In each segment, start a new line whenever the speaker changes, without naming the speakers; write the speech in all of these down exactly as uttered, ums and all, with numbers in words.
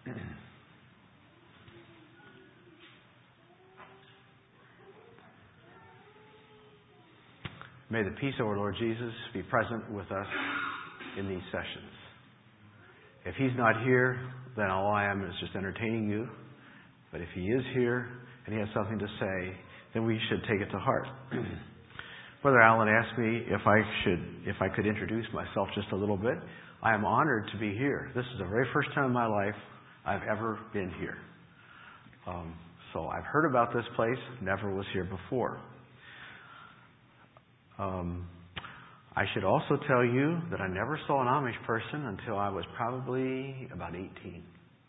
May the peace of our Lord Jesus be present with us in these sessions. If He's not here, then all I am is just entertaining you. But if He is here and He has something to say, then we should take it to heart. Brother Allen asked me if I should, if I could introduce myself just a little bit. I am honored to be here. This is the very first time in my life I've ever been here. Um, so I've heard about this place, never was here before. Um, I should also tell you that I never saw an Amish person until I was probably about eighteen.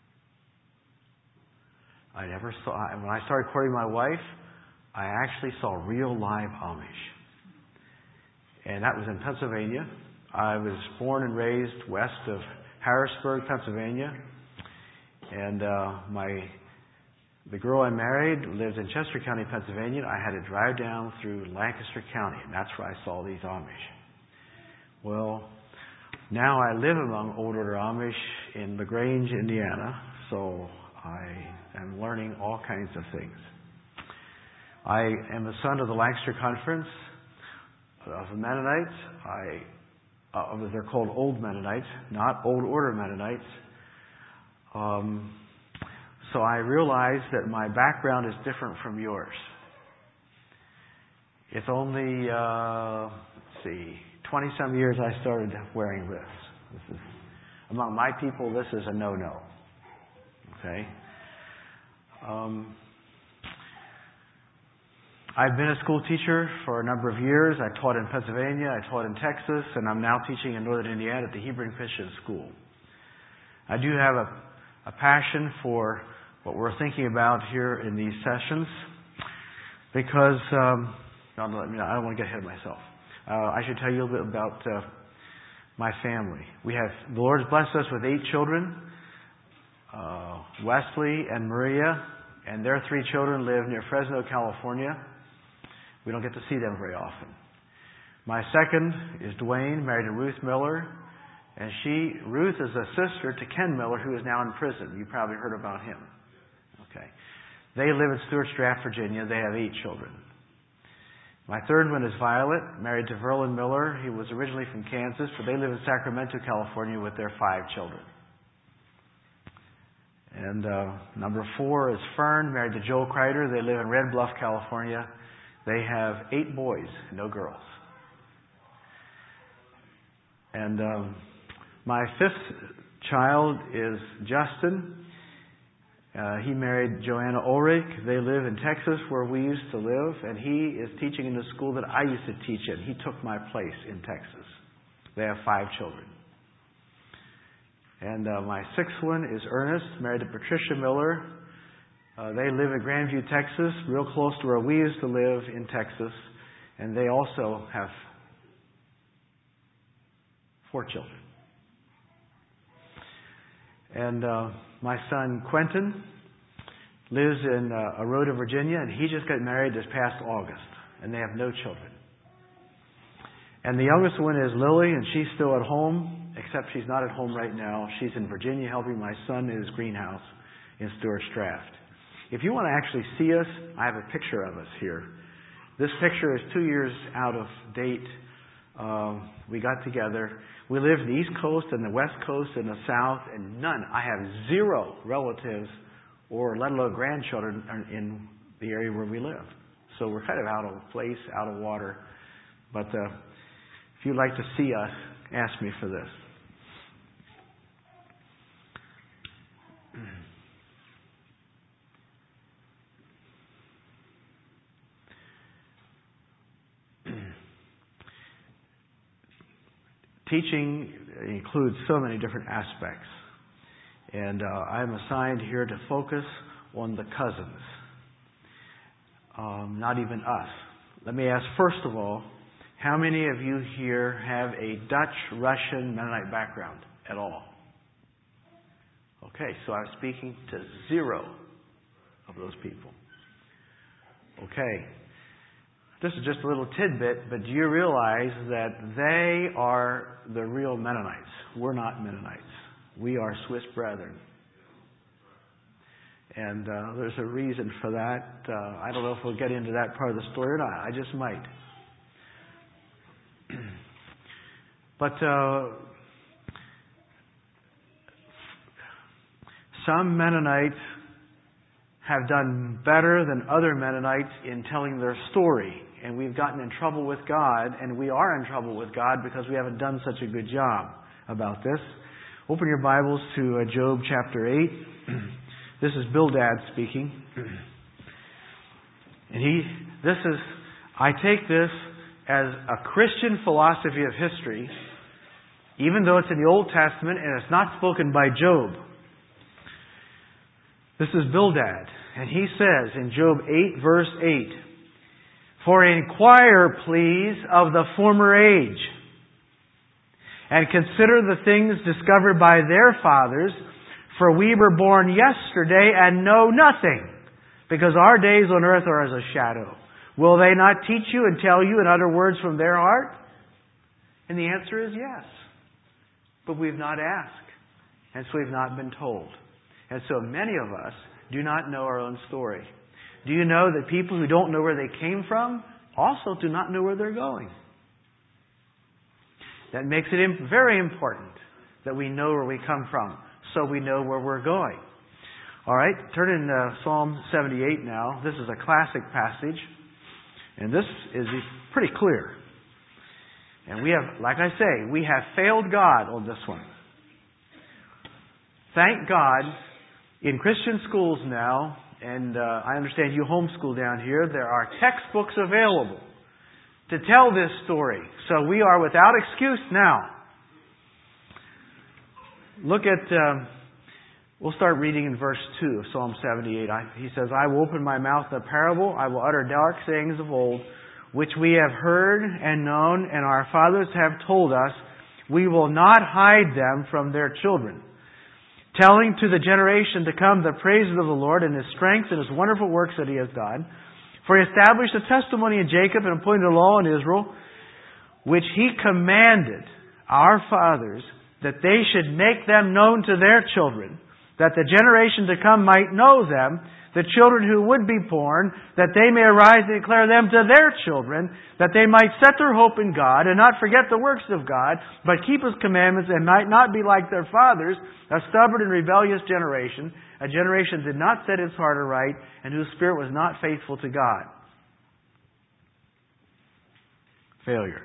I never saw, when I started courting my wife, I actually saw real live Amish. And that was in Pennsylvania. I was born and raised west of Harrisburg, Pennsylvania. And uh, my the girl I married lived in Chester County, Pennsylvania. I had to drive down through Lancaster County, and that's where I saw these Amish. Well, now I live among Old Order Amish in LaGrange, Indiana, so I am learning all kinds of things. I am the son of the Lancaster Conference of the Mennonites. I, uh, they're called Old Mennonites, not Old Order Mennonites. Um, so I realize that my background is different from yours. It's only, uh, let's see, twenty-some years I started wearing this. This is, among my people, this is a no-no. Okay? Um, I've been a school teacher for a number of years. I taught in Pennsylvania, I taught in Texas, and I'm now teaching in Northern Indiana at the Hebrew Christian School. I do have a, a passion for what we're thinking about here in these sessions because, um, no, I don't want to get ahead of myself. Uh, I should tell you a little bit about uh, my family. We have, the Lord has blessed us with eight children. Uh, Wesley and Maria and their three children live near Fresno, California. We don't get to see them very often. My second is Dwayne, married to Ruth Miller. And she, Ruth, is a sister to Ken Miller, who is now in prison. You probably heard about him. Okay. They live in Stuarts Draft, Virginia. They have eight children. My third one is Violet, married to Verlin Miller. He was originally from Kansas, but they live in Sacramento, California with their five children. And uh, number four is Fern, married to Joel Kreider. They live in Red Bluff, California. They have eight boys, no girls. And um, my fifth child is Justin. Uh, he married Joanna Ulrich. They live in Texas, where we used to live, and he is teaching in the school that I used to teach in. He took my place in Texas. They have five children. And uh, my sixth one is Ernest, married to Patricia Miller. Uh, they live in Grandview, Texas, real close to where we used to live in Texas. And they also have four children. And uh, my son Quentin lives in uh, Aroda, Virginia, and he just got married this past August. And they have no children. And the youngest one is Lily, and she's still at home, except she's not at home right now. She's in Virginia helping my son in his greenhouse in Stuarts Draft. If you want to actually see us, I have a picture of us here. This picture is two years out of date. Um, we got together. We live in the East Coast and the West Coast and the South, and none. I have zero relatives or let alone grandchildren in the area where we live. So we're kind of out of place, out of water. But uh, if you'd like to see us, ask me for this. Teaching includes so many different aspects. And uh, I'm assigned here to focus on the cousins, um, not even us. Let me ask, first of all, how many of you here have a Dutch, Russian, Mennonite background at all? Okay, so I'm speaking to zero of those people. Okay. This is just a little tidbit, but do you realize that they are the real Mennonites? We're not Mennonites. We are Swiss brethren. And uh, there's a reason for that. Uh, I don't know if we'll get into that part of the story or not. I just might. But uh, some Mennonites have done better than other Mennonites in telling their story. And we've gotten in trouble with God, and we are in trouble with God because we haven't done such a good job about this. Open your Bibles to uh, Job chapter eight. This is Bildad speaking. And he, this is, I take this as a Christian philosophy of history, even though it's in the Old Testament and it's not spoken by Job. This is Bildad. And he says in Job eight, verse eight, "For inquire, please, of the former age, and consider the things discovered by their fathers, for we were born yesterday and know nothing, because our days on earth are as a shadow. Will they not teach you and tell you and utter words from their heart?" And the answer is yes. But we've not asked, and so we've not been told. And so many of us do not know our own story. Do you know that people who don't know where they came from also do not know where they're going? That makes it very important that we know where we come from, so we know where we're going. All right, turn in uh, Psalm seventy-eight now. This is a classic passage, and this is pretty clear. And we have, like I say, we have failed God on this one. Thank God, in Christian schools now, and uh, I understand you homeschool down here, there are textbooks available to tell this story. So we are without excuse now. Look at, um, we'll start reading in verse two of Psalm seventy-eight. I, he says, "I will open my mouth in a parable. I will utter dark sayings of old, which we have heard and known, and our fathers have told us. We will not hide them from their children, telling to the generation to come the praises of the Lord and His strength and His wonderful works that He has done. For He established a testimony in Jacob and appointed a law in Israel, which He commanded our fathers, that they should make them known to their children, that the generation to come might know them, the children who would be born, that they may arise and declare them to their children, that they might set their hope in God and not forget the works of God, but keep His commandments and might not be like their fathers, a stubborn and rebellious generation, a generation that did not set its heart aright and whose spirit was not faithful to God." Failure.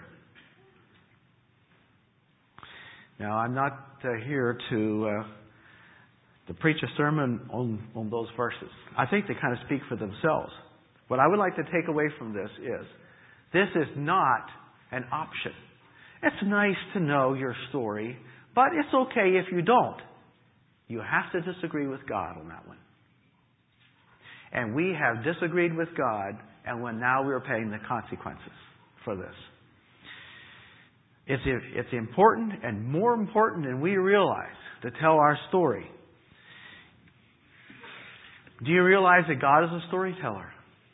Now, I'm not uh, here to uh, to preach a sermon on, on those verses. I think they kind of speak for themselves. What I would like to take away from this is, this is not an option. It's nice to know your story, but it's okay if you don't. You have to disagree with God on that one. And we have disagreed with God, and when now we're paying the consequences for this. It's, it's important, and more important than we realize, to tell our story. Do you realize that God is a storyteller?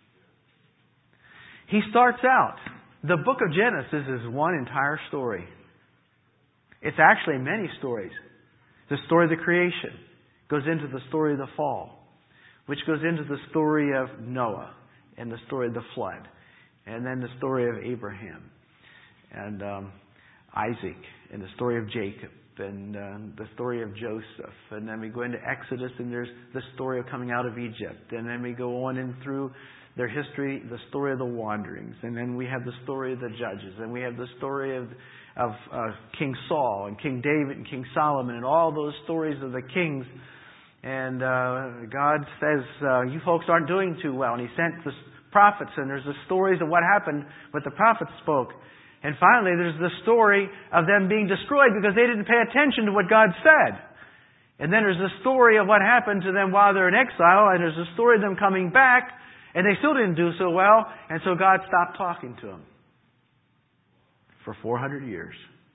He starts out, the book of Genesis is one entire story. It's actually many stories. The story of the creation goes into the story of the fall, which goes into the story of Noah and the story of the flood, and then the story of Abraham and um, Isaac and the story of Jacob and uh, the story of Joseph. And then we go into Exodus and there's the story of coming out of Egypt. And then we go on in through their history, the story of the wanderings. And then we have the story of the judges. And we have the story of, of uh, King Saul and King David and King Solomon and all those stories of the kings. And uh, God says, uh, you folks aren't doing too well. And He sent the prophets, and there's the stories of what happened, what the prophets spoke. And finally, there's the story of them being destroyed because they didn't pay attention to what God said. And then there's the story of what happened to them while they're in exile, and there's the story of them coming back, and they still didn't do so well, and so God stopped talking to them for four hundred years.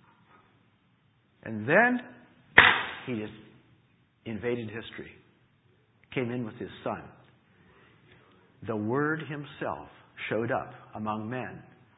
And then He just invaded history, came in with His Son. The Word Himself showed up among men.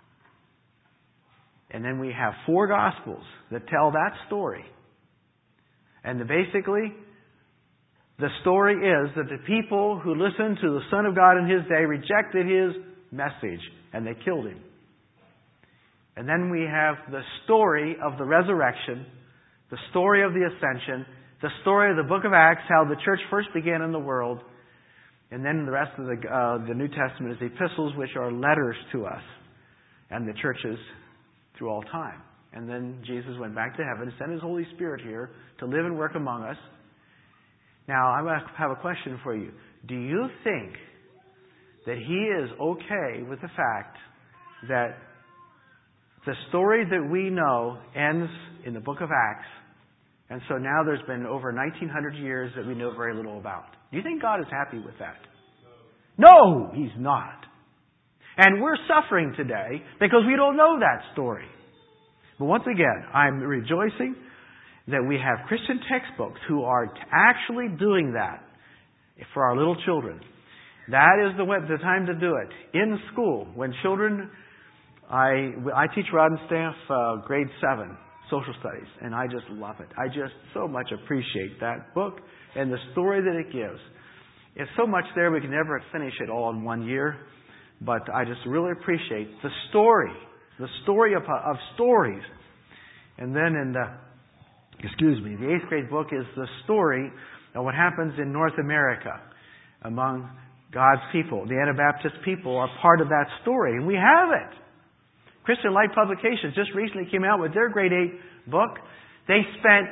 And then we have four Gospels that tell that story. And the, basically, The story is that the people who listened to the Son of God in His day rejected His message, and they killed Him. And then we have the story of the resurrection, the story of the ascension, the story of the book of Acts, how the church first began in the world, and then the rest of the, uh, the New Testament is the epistles, which are letters to us and the churches through all time. And then Jesus went back to heaven, sent His Holy Spirit here to live and work among us. Now, I have a question for you. Do you think that He is okay with the fact that the story that we know ends in the book of Acts, and so now there's been over nineteen hundred years that we know very little about? Do you think God is happy with that? No, He's not. And we're suffering today because we don't know that story. But once again, I'm rejoicing that we have Christian textbooks who are actually doing that for our little children. That is the, the time to do it. In school, when children... I, I teach Rod and Staff uh, grade seven, social studies, and I just love it. I just so much appreciate that book and the story that it gives. It's so much there we can never finish it all in one year, but I just really appreciate the story, the story of, of stories. And then in the, excuse me, the eighth grade book is the story of what happens in North America among God's people. The Anabaptist people are part of that story, and we have it. Christian Light Publications just recently came out with their grade eight book. They spent,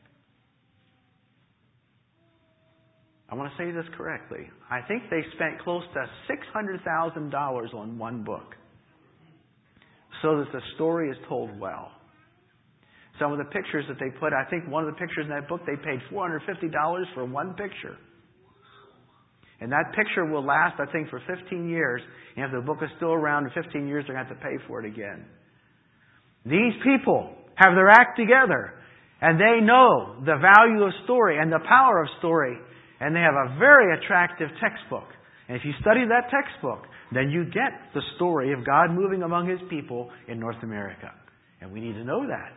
I want to say this correctly, I think they spent close to six hundred thousand dollars on one book so that the story is told well. Some of the pictures that they put, I think one of the pictures in that book, they paid four hundred fifty dollars for one picture. And that picture will last, I think, for fifteen years. And if the book is still around in fifteen years, they're going to have to pay for it again. These people have their act together. And they know the value of story and the power of story. And they have a very attractive textbook. And if you study that textbook, then you get the story of God moving among His people in North America. And we need to know that.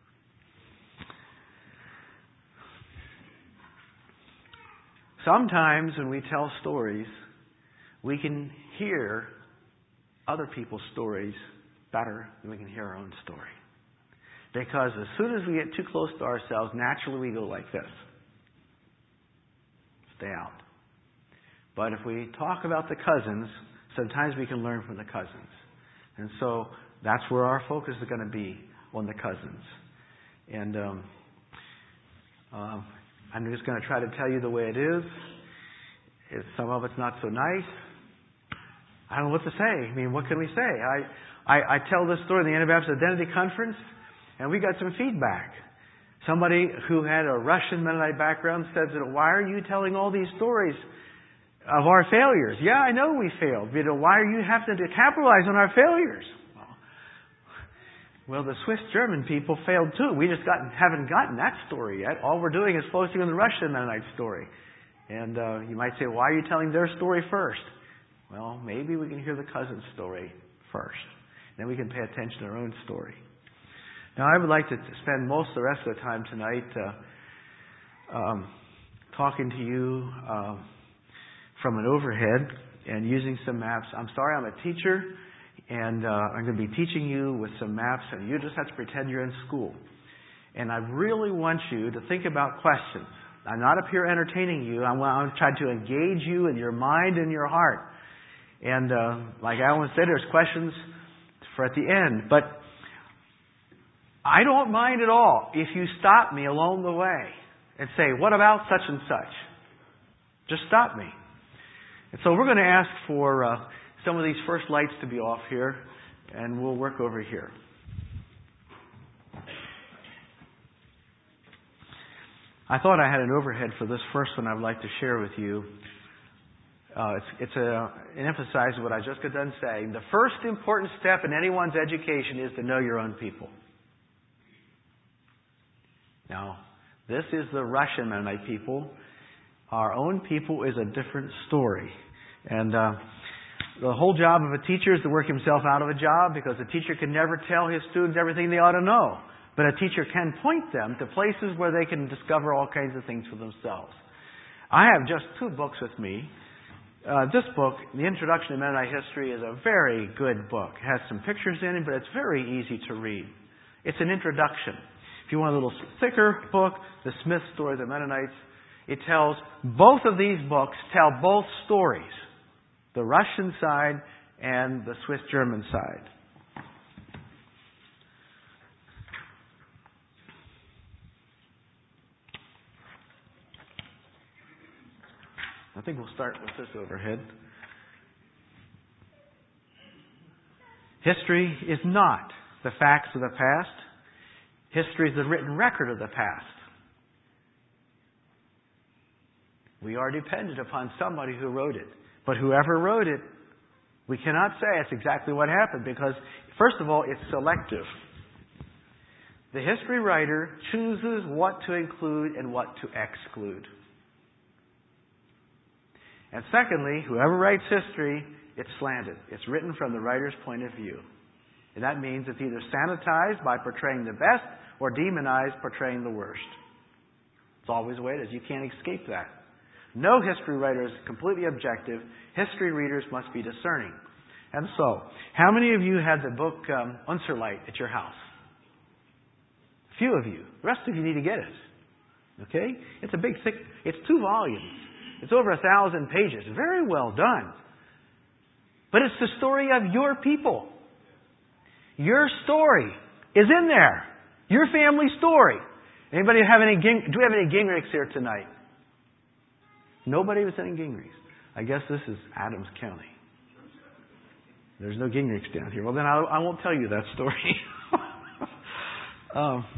Sometimes when we tell stories, we can hear other people's stories better than we can hear our own story. Because as soon as we get too close to ourselves, naturally we go like this. Stay out. But if we talk about the cousins, sometimes we can learn from the cousins. And so that's where our focus is going to be, on the cousins. And um, uh, I'm just going to try to tell you the way it is. If some of it's not so nice, I don't know what to say. I mean, what can we say? I, I, I tell this story at the Anabaptist Identity Conference, and we got some feedback. Somebody who had a Russian Mennonite background said, why are you telling all these stories of our failures? Yeah, I know we failed. But why are you having to capitalize on our failures? Well, the Swiss German people failed too. We just got, haven't gotten that story yet. All we're doing is focusing on the Russian Mennonite story. And uh, you might say, why are you telling their story first? Well, maybe we can hear the cousin's story first. Then we can pay attention to our own story. Now, I would like to spend most of the rest of the time tonight uh, um, talking to you uh, from an overhead and using some maps. I'm sorry, I'm a teacher. And uh, I'm going to be teaching you with some maps, and you just have to pretend you're in school. And I really want you to think about questions. I'm not up here entertaining you. I'm, I'm trying to engage you in your mind and your heart. And uh, like I always said, there's questions for at the end. But I don't mind at all if you stop me along the way and say, what about such and such? Just stop me. And so we're going to ask for... Uh, some of these first lights to be off here, and we'll work over here. I thought I had an overhead for this first one I'd like to share with you. Uh, it's it's a, it emphasizes what I just got done saying. The first important step in anyone's education is to know your own people. Now, this is the Russian Mennonite people. Our own people is a different story. And... Uh, The whole job of a teacher is to work himself out of a job, because a teacher can never tell his students everything they ought to know. But a teacher can point them to places where they can discover all kinds of things for themselves. I have just two books with me. Uh, this book, The Introduction to Mennonite History, is a very good book. It has some pictures in it, but it's very easy to read. It's an introduction. If you want a little thicker book, The Smith Story of the Mennonites, it tells, both of these books tell both stories, the Russian side and the Swiss-German side. I think we'll start with this overhead. History is not the facts of the past. History is the written record of the past. We are dependent upon somebody who wrote it. But whoever wrote it, we cannot say it's exactly what happened because, first of all, it's selective. The history writer chooses what to include and what to exclude. And secondly, whoever writes history, it's slanted. It's written from the writer's point of view. And that means it's either sanitized by portraying the best or demonized, portraying the worst. It's always the way it is. You can't escape that. No history writer is completely objective. History readers must be discerning. And so, how many of you had the book um, Unserlight at your house? A few of you. The rest of you need to get it. Okay? It's a big, thick, it's two volumes. It's over a thousand pages. Very well done. But it's the story of your people. Your story is in there. Your family story. Anybody have any, do we have any Gingrichs here tonight? Nobody was any Gingrichs. I guess this is Adams County. There's no Gingrichs down here. Well, then I, I won't tell you that story. um,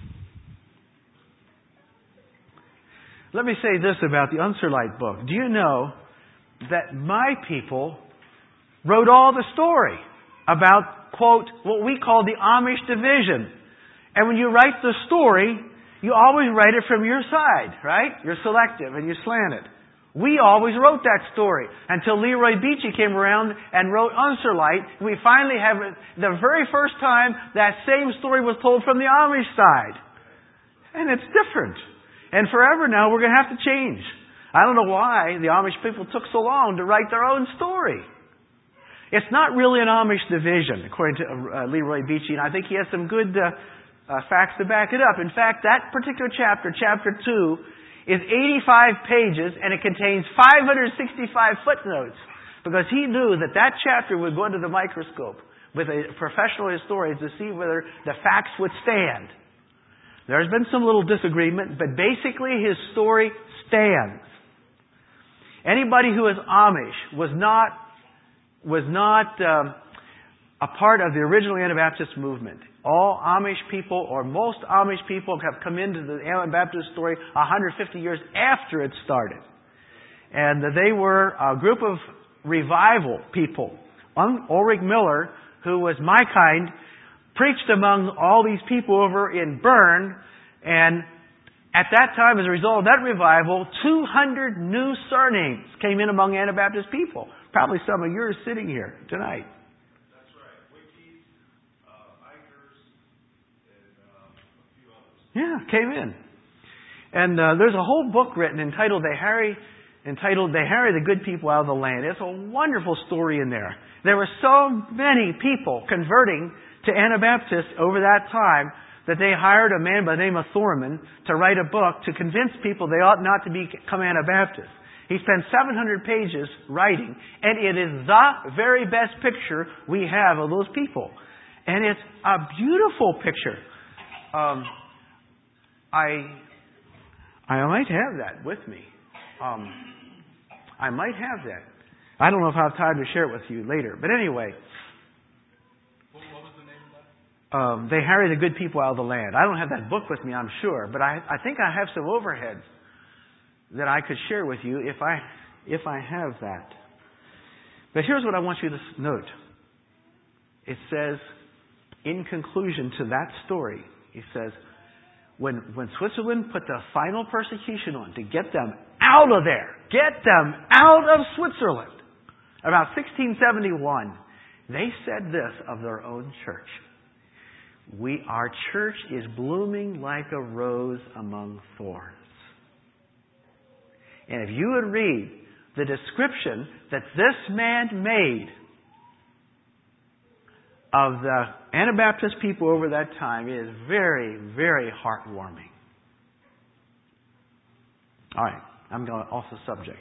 let me say this about the Unserlight book. Do you know that my people wrote all the story about, quote, what we call the Amish division. And when you write the story, you always write it from your side, right? You're selective and you slant it. We always wrote that story until Leroy Beachy came around and wrote Unserlight. We finally have it, the very first time that same story was told from the Amish side. And it's different. And forever now we're going to have to change. I don't know why the Amish people took so long to write their own story. It's not really an Amish division, according to uh, Leroy Beachy, and I think he has some good uh, uh, facts to back it up. In fact, that particular chapter, chapter two, is eighty-five pages, and it contains five hundred sixty-five footnotes, because he knew that that chapter would go under the microscope with a professional historian to see whether the facts would stand. There's been some little disagreement, but basically his story stands. Anybody who is Amish was not was not um, a part of the original Anabaptist movement. All Amish people, or most Amish people, have come into the Anabaptist story one hundred fifty years after it started. And they were a group of revival people. Ulrich Miller, who was my kind, preached among all these people over in Bern, and at that time, as a result of that revival, two hundred new surnames came in among Anabaptist people. Probably some of yours sitting here tonight.
That's right. Wickies, uh, Ikers, and uh, a few others.
Yeah, came in. And uh, there's a whole book written entitled They Harry, entitled They Harry the Good People Out of the Land. It's a wonderful story in there. There were so many people converting to Anabaptists over that time that they hired a man by the name of Thorman to write a book to convince people they ought not to become Anabaptists. He spent seven hundred pages writing, and it is the very best picture we have of those people. And it's a beautiful picture. Um, I I might have that with me. Um, I might have that. I don't know if I have time to share it with you later. But anyway,
What was the name of that?
Um, they harry the good people out of the land. I don't have that book with me, I'm sure, but I, I think I have some overheads that I could share with you if I if I have that. But here's what I want you to note. It says, in conclusion to that story, it says, when when Switzerland put the final persecution on to get them out of there, get them out of Switzerland, about sixteen seventy-one, they said this of their own church. We, our church is blooming like a rose among thorns. And if you would read the description that this man made of the Anabaptist people over that time, it is very, very heartwarming. All right, I'm going off the subject.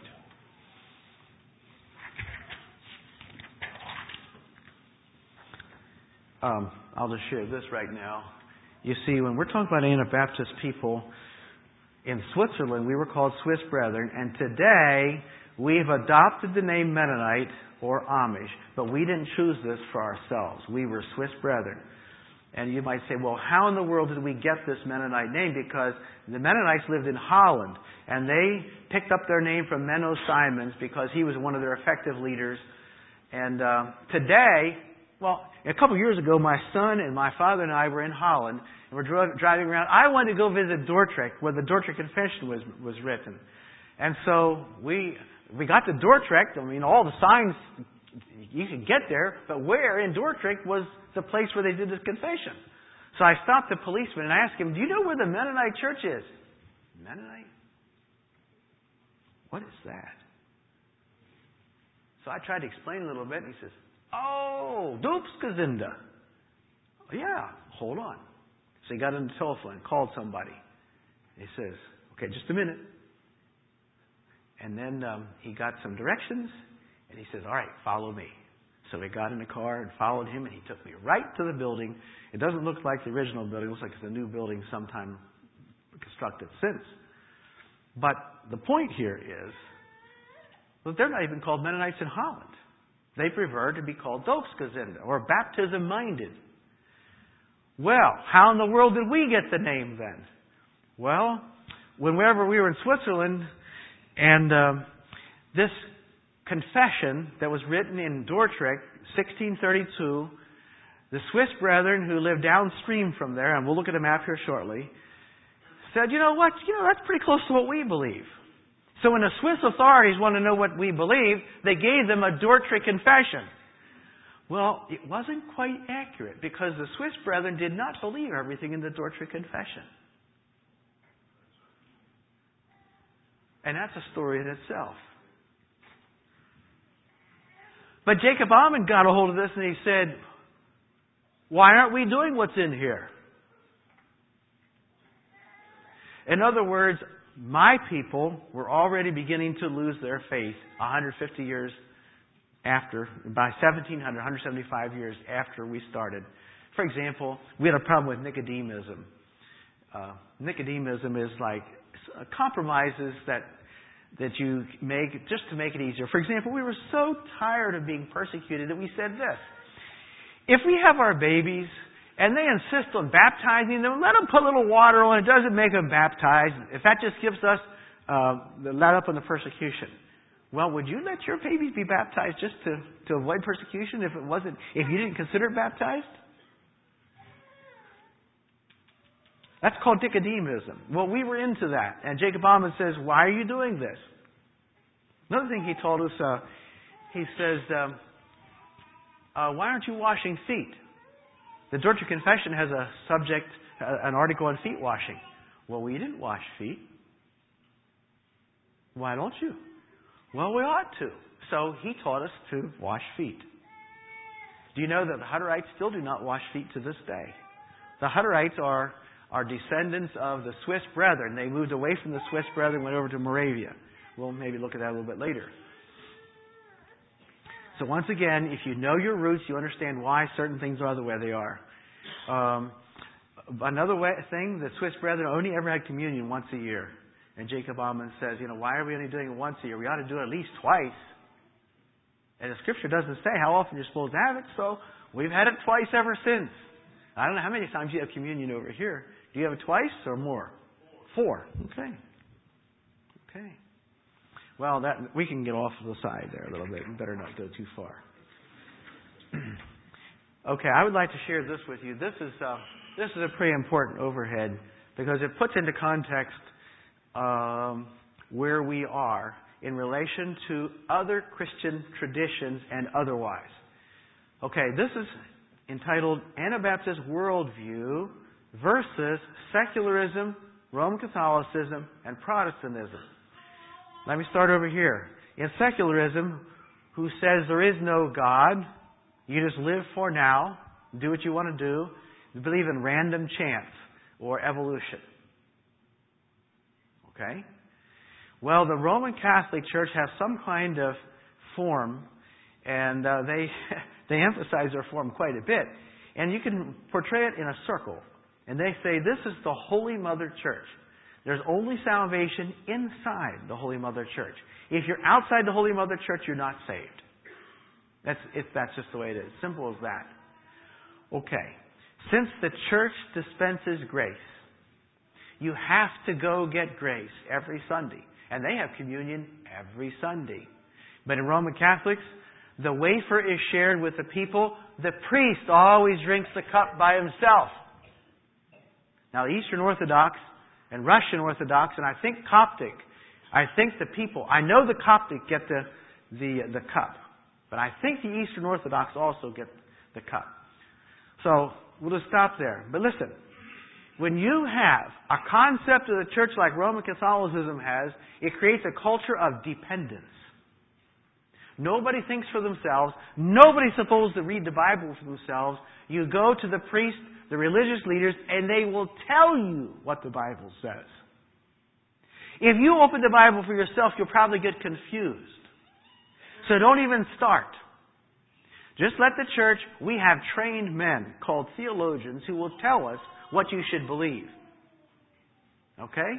Um, I'll just share this right now. You see, when we're talking about Anabaptist people in Switzerland, we were called Swiss Brethren, and today we've adopted the name Mennonite or Amish, but we didn't choose this for ourselves. We were Swiss Brethren. And you might say, well, how in the world did we get this Mennonite name? Because the Mennonites lived in Holland, and they picked up their name from Menno Simons because he was one of their effective leaders. And uh, today, well, a couple of years ago, my son and my father and I were in Holland, and we're dri- driving around. I wanted to go visit Dordrecht, where the Dordrecht Confession was was written. And so we we got to Dordrecht. I mean, all the signs, you could get there, but where in Dordrecht was the place where they did this confession? So I stopped the policeman and I asked him, do you know where the Mennonite church is? Mennonite? What is that? So I tried to explain a little bit, and he says, oh, Doopsgezinde. Yeah, hold on. So he got on the telephone and called somebody. He says, okay, just a minute. And then um, he got some directions, and he says, all right, follow me. So we got in the car and followed him, and he took me right to the building. It doesn't look like the original building. It looks like it's a new building sometime constructed since. But the point here is that they're not even called Mennonites in Holland. They prefer to be called Doopsgezinde, or baptism-minded. Well, how in the world did we get the name then? Well, whenever we were in Switzerland, and uh, this confession that was written in Dordrecht, sixteen thirty-two, the Swiss brethren who lived downstream from there, and we'll look at a map here shortly, said, you know what, you know, that's pretty close to what we believe. So when the Swiss authorities want to know what we believe, they gave them a Dordrecht confession. Well, it wasn't quite accurate because the Swiss brethren did not believe everything in the Dordrecht confession. And that's a story in itself. But Jacob Ammann got a hold of this and he said, why aren't we doing what's in here? In other words, my people were already beginning to lose their faith one hundred fifty years after, by seventeen hundred, one hundred seventy-five years after we started. For example, we had a problem with Nicodemism. Uh, Nicodemism is like compromises that that you make just to make it easier. For example, we were so tired of being persecuted that we said this: if we have our babies and they insist on baptizing them, let them put a little water on it. It doesn't make them baptized. If that just gives us uh, the let up on the persecution. Well, would you let your babies be baptized just to, to avoid persecution if it wasn't, if you didn't consider it baptized? That's called Nicodemism. Well, we were into that. And Jacob Ammann says, why are you doing this? Another thing he told us, uh, he says, um, uh, why aren't you washing feet? The Dordrecht Confession has a subject, uh, an article on feet washing. Well, we didn't wash feet. Why don't you? Well, we ought to. So he taught us to wash feet. Do you know that the Hutterites still do not wash feet to this day? The Hutterites are, are descendants of the Swiss Brethren. They moved away from the Swiss Brethren and went over to Moravia. We'll maybe look at that a little bit later. So once again, if you know your roots, you understand why certain things are the way they are. Um, another way, thing, the Swiss Brethren only ever had communion once a year. And Jacob Ammann says, you know, why are we only doing it once a year? We ought to do it at least twice. And the Scripture doesn't say how often you're supposed to have it, so we've had it twice ever since. I don't know how many times you have communion over here. Do you have it twice or more? Four. Okay. Okay. Well, that we can get off to the side there a little bit. We better not go too far. Okay, I would like to share this with you. This is uh, this is a pretty important overhead because it puts into context um, where we are in relation to other Christian traditions and otherwise. Okay, this is entitled Anabaptist Worldview versus Secularism, Roman Catholicism, and Protestantism. Let me start over here. In secularism, who says there is no God, you just live for now, do what you want to do, you believe in random chance or evolution. Okay? Well, the Roman Catholic Church has some kind of form, and uh, they they emphasize their form quite a bit. And you can portray it in a circle. And they say this is the Holy Mother Church. There's only salvation inside the Holy Mother Church. If you're outside the Holy Mother Church, you're not saved. That's it, that's just the way it is. Simple as that. Okay. Since the Church dispenses grace, you have to go get grace every Sunday. And they have communion every Sunday. But in Roman Catholics, the wafer is shared with the people. The priest always drinks the cup by himself. Now, the Eastern Orthodox and Russian Orthodox, and I think Coptic, I think the people, I know the Coptic get the, the, the cup. But I think the Eastern Orthodox also get the cup. So, we'll just stop there. But listen, when you have a concept of the church like Roman Catholicism has, it creates a culture of dependence. Nobody thinks for themselves. Nobody's supposed to read the Bible for themselves. You go to the priest, the religious leaders, and they will tell you what the Bible says. If you open the Bible for yourself, you'll probably get confused. So don't even start. Just let the church, we have trained men called theologians who will tell us what you should believe. Okay?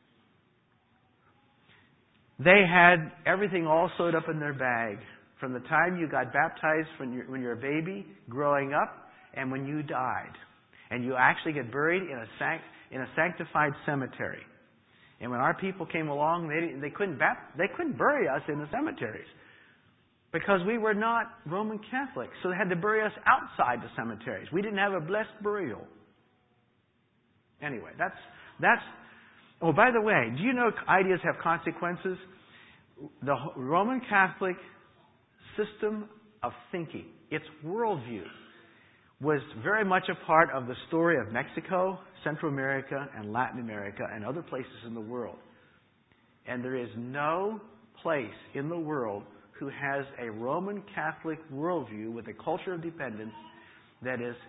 They had everything all sewed up in their bag. From the time you got baptized when you're, when you're a baby, growing up, and when you died. And you actually get buried in a, sanct, in a sanctified cemetery. And when our people came along, they, they, couldn't bap, they couldn't bury us in the cemeteries. Because we were not Roman Catholics. So they had to bury us outside the cemeteries. We didn't have a blessed burial. Anyway, that's, that's, oh, by the way, do you know ideas have consequences? The Roman Catholic system of thinking, its worldview, was very much a part of the story of Mexico, Central America, and Latin America, and other places in the world. And there is no place in the world who has a Roman Catholic worldview with a culture of dependence that is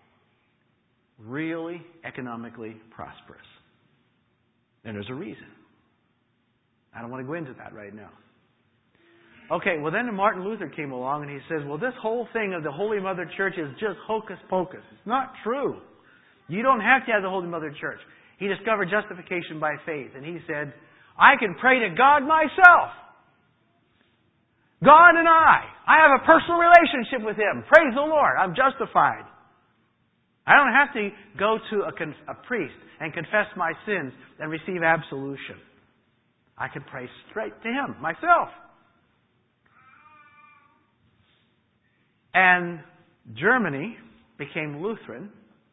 really economically prosperous. And there's a reason. I don't want to go into that right now. Okay, well then Martin Luther came along and he says, well, this whole thing of the Holy Mother Church is just hocus pocus. It's not true. You don't have to have the Holy Mother Church. He discovered justification by faith. And he said, I can pray to God myself. God and I. I have a personal relationship with Him. Praise the Lord. I'm justified. I don't have to go to a, conf- a priest and confess my sins and receive absolution. I can pray straight to Him myself. And Germany became Lutheran.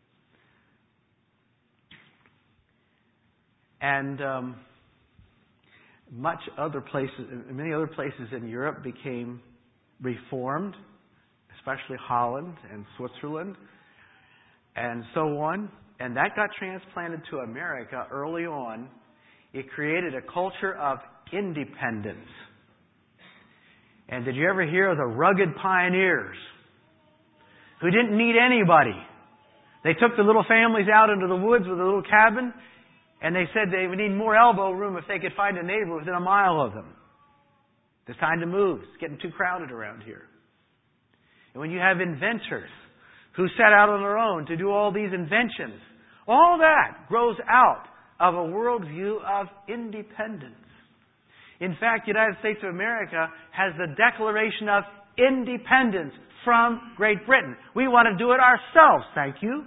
And um, much other places, many other places in Europe became Reformed, especially Holland and Switzerland, and so on. And that got transplanted to America early on. It created a culture of independence. And did you ever hear of the rugged pioneers who didn't need anybody? They took the little families out into the woods with a little cabin, and they said they would need more elbow room if they could find a neighbor within a mile of them. It's time to move. It's getting too crowded around here. And when you have inventors who set out on their own to do all these inventions, all that grows out of a worldview of independence. In fact, the United States of America has the Declaration of Independence from Great Britain. We want to do it ourselves, thank you.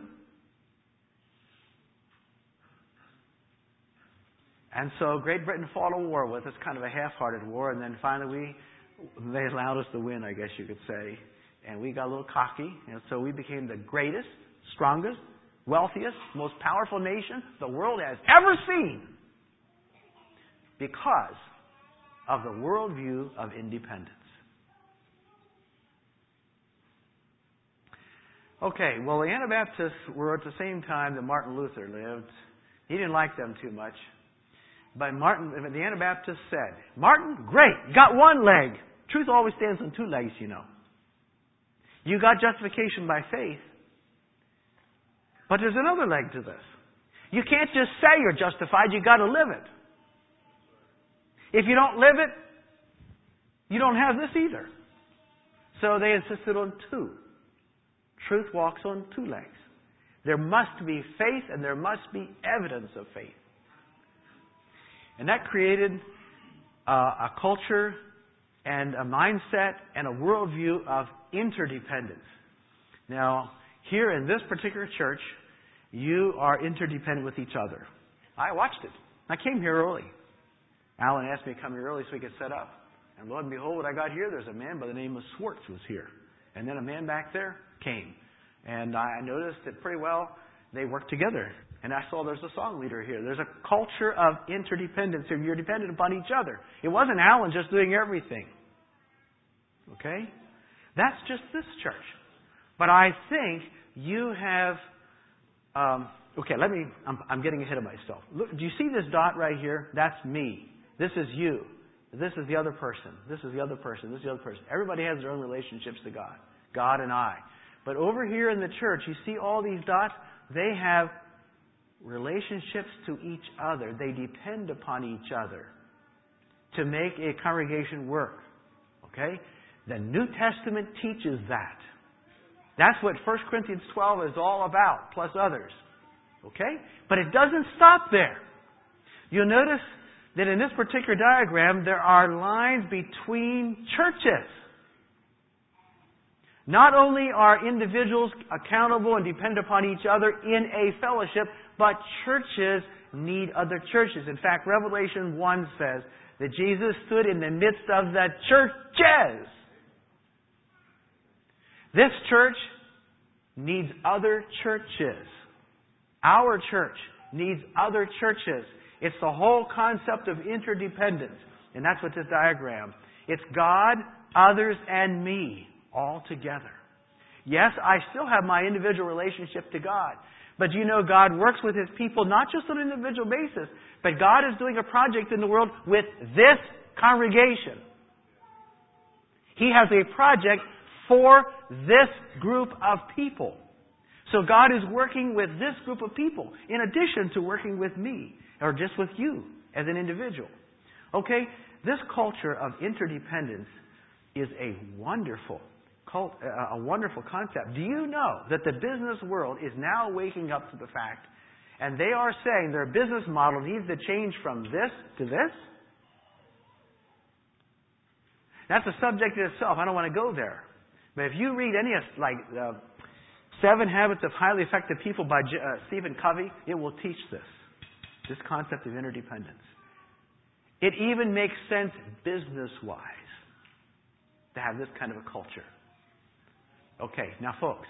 And so Great Britain fought a war with us, kind of a half-hearted war, and then finally we, they allowed us to win, I guess you could say. And we got a little cocky, and so we became the greatest, strongest, wealthiest, most powerful nation the world has ever seen because of the worldview of independence. Okay, well, the Anabaptists were at the same time that Martin Luther lived. He didn't like them too much. But Martin, the Anabaptist said, Martin, great, got one leg. Truth always stands on two legs, you know. You got justification by faith. But there's another leg to this. You can't just say you're justified, you got to live it. If you don't live it, you don't have this either. So they insisted on two. Truth walks on two legs. There must be faith and there must be evidence of faith. And that created uh, a culture and a mindset and a worldview of interdependence. Now, here in this particular church, you are interdependent with each other. I watched it. I came here early. Alan asked me to come here early so we could set up. And lo and behold, when I got here, there's a man by the name of Swartz was here. And then a man back there came. And I noticed that pretty well they worked together. And I saw there's a song leader here. There's a culture of interdependence. You're dependent upon each other. It wasn't Alan just doing everything. Okay? That's just this church. But I think you have... Um, okay, let me... I'm, I'm getting ahead of myself. Look, do you see this dot right here? That's me. This is you. This is the other person. This is the other person. This is the other person. Everybody has their own relationships to God. God and I. But over here in the church, you see all these dots? They have relationships to each other. They depend upon each other to make a congregation work. Okay? The New Testament teaches that. That's what First Corinthians twelve is all about, plus others. Okay? But it doesn't stop there. You'll notice that in this particular diagram, there are lines between churches. Not only are individuals accountable and depend upon each other in a fellowship, but churches need other churches. In fact, Revelation one says that Jesus stood in the midst of the churches. This church needs other churches. Our church needs other churches. It's the whole concept of interdependence. And that's what this diagram. It's God, others, and me all together. Yes, I still have my individual relationship to God. But you know, God works with His people not just on an individual basis, but God is doing a project in the world with this congregation. He has a project for this group of people. So God is working with this group of people in addition to working with me or just with you as an individual. Okay? This culture of interdependence is a wonderful cult, a wonderful concept. Do you know that the business world is now waking up to the fact, and they are saying their business model needs to change from this to this? That's a subject in itself. I don't want to go there. But if you read any of, like, uh, Seven Habits of Highly Effective People by J- uh, Stephen Covey, it will teach this. This concept of interdependence. It even makes sense business-wise to have this kind of a culture. Okay, now folks,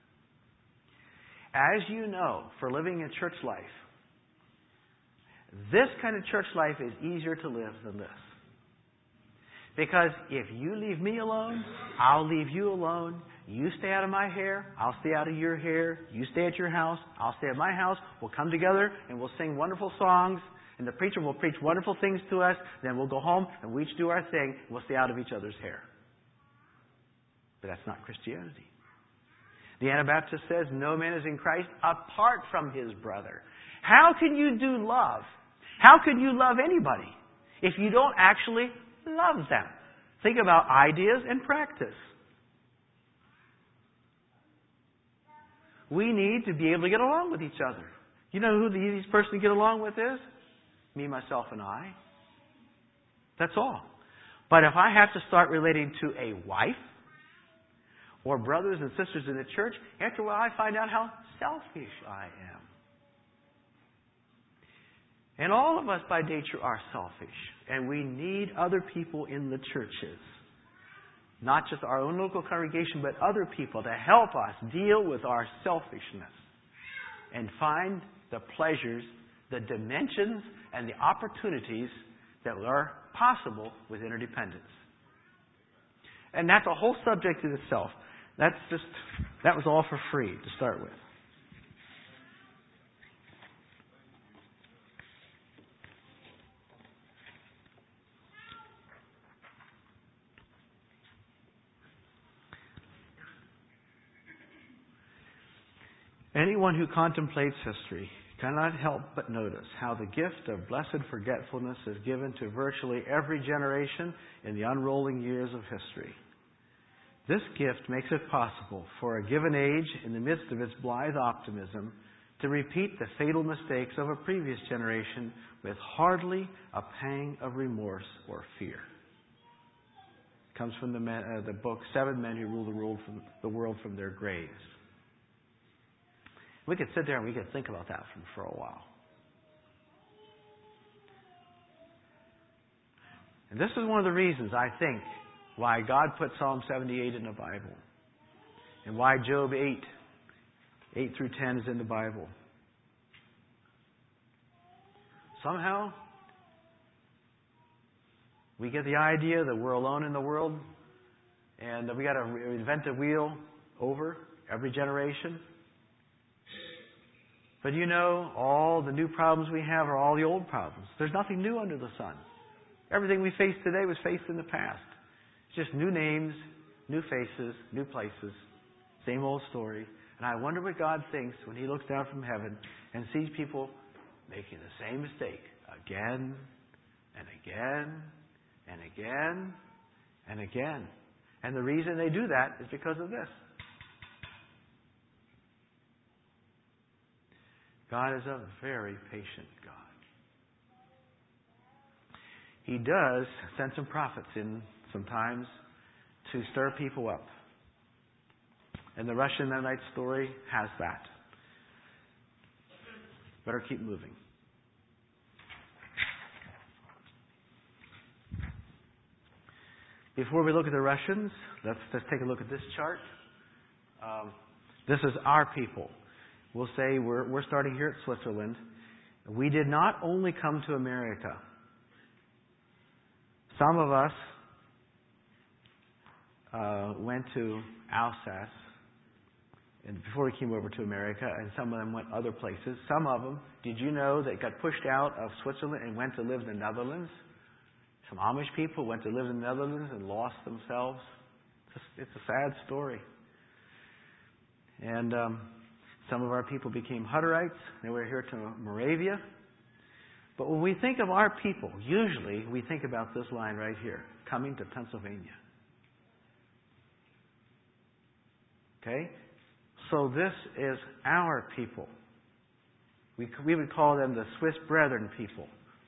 as you know, for living in church life, this kind of church life is easier to live than this. Because if you leave me alone, I'll leave you alone. You stay out of my hair, I'll stay out of your hair. You stay at your house, I'll stay at my house. We'll come together and we'll sing wonderful songs. And the preacher will preach wonderful things to us. Then we'll go home and we each do our thing. We'll stay out of each other's hair. But that's not Christianity. The Anabaptist says no man is in Christ apart from his brother. How can you do love? How can you love anybody if you don't actually love them? Think about ideas and practice. We need to be able to get along with each other. You know who the easiest person to get along with is? Me, myself, and I. That's all. But if I have to start relating to a wife or brothers and sisters in the church, after a while I find out how selfish I am. And all of us by nature are selfish. And we need other people in the churches. Not just our own local congregation, but other people to help us deal with our selfishness. And find the pleasures, the dimensions, and the opportunities that are possible with interdependence. And that's a whole subject in itself. That's just, that was all for free to start with. Anyone who contemplates history cannot help but notice how the gift of blessed forgetfulness is given to virtually every generation in the unrolling years of history. This gift makes it possible for a given age, in the midst of its blithe optimism, to repeat the fatal mistakes of a previous generation with hardly a pang of remorse or fear. It comes from the, men, uh, the book Seven Men Who Rule the World from the World from Their Graves. We could sit there and we could think about that for, for a while. And this is one of the reasons, I think, why God put Psalm seventy-eight in the Bible. And why Job eight, eight through ten is in the Bible. Somehow, we get the idea that we're alone in the world and that we got to invent the wheel over every generation. But you know, all the new problems we have are all the old problems. There's nothing new under the sun. Everything we face today was faced in the past. It's just new names, new faces, new places. Same old story. And I wonder what God thinks when He looks down from heaven and sees people making the same mistake again and again and again and again. And the reason they do that is because of this. God is a very patient God. He does send some prophets in sometimes to stir people up. And the Russian Mennonite story has that. Better keep moving. Before we look at the Russians, let's, let's take a look at this chart. Um, this is our people. We'll say we're, we're starting here at Switzerland. We did not only come to America. Some of us uh, went to Alsace and before we came over to America, and some of them went other places. Some of them, did you know, that got pushed out of Switzerland and went to live in the Netherlands? Some Amish people went to live in the Netherlands and lost themselves. It's a, it's a sad story. And um, some of our people became Hutterites. They were here to Moravia. But when we think of our people, usually we think about this line right here, coming to Pennsylvania. Okay? So this is our people. We, we would call them the Swiss Brethren people.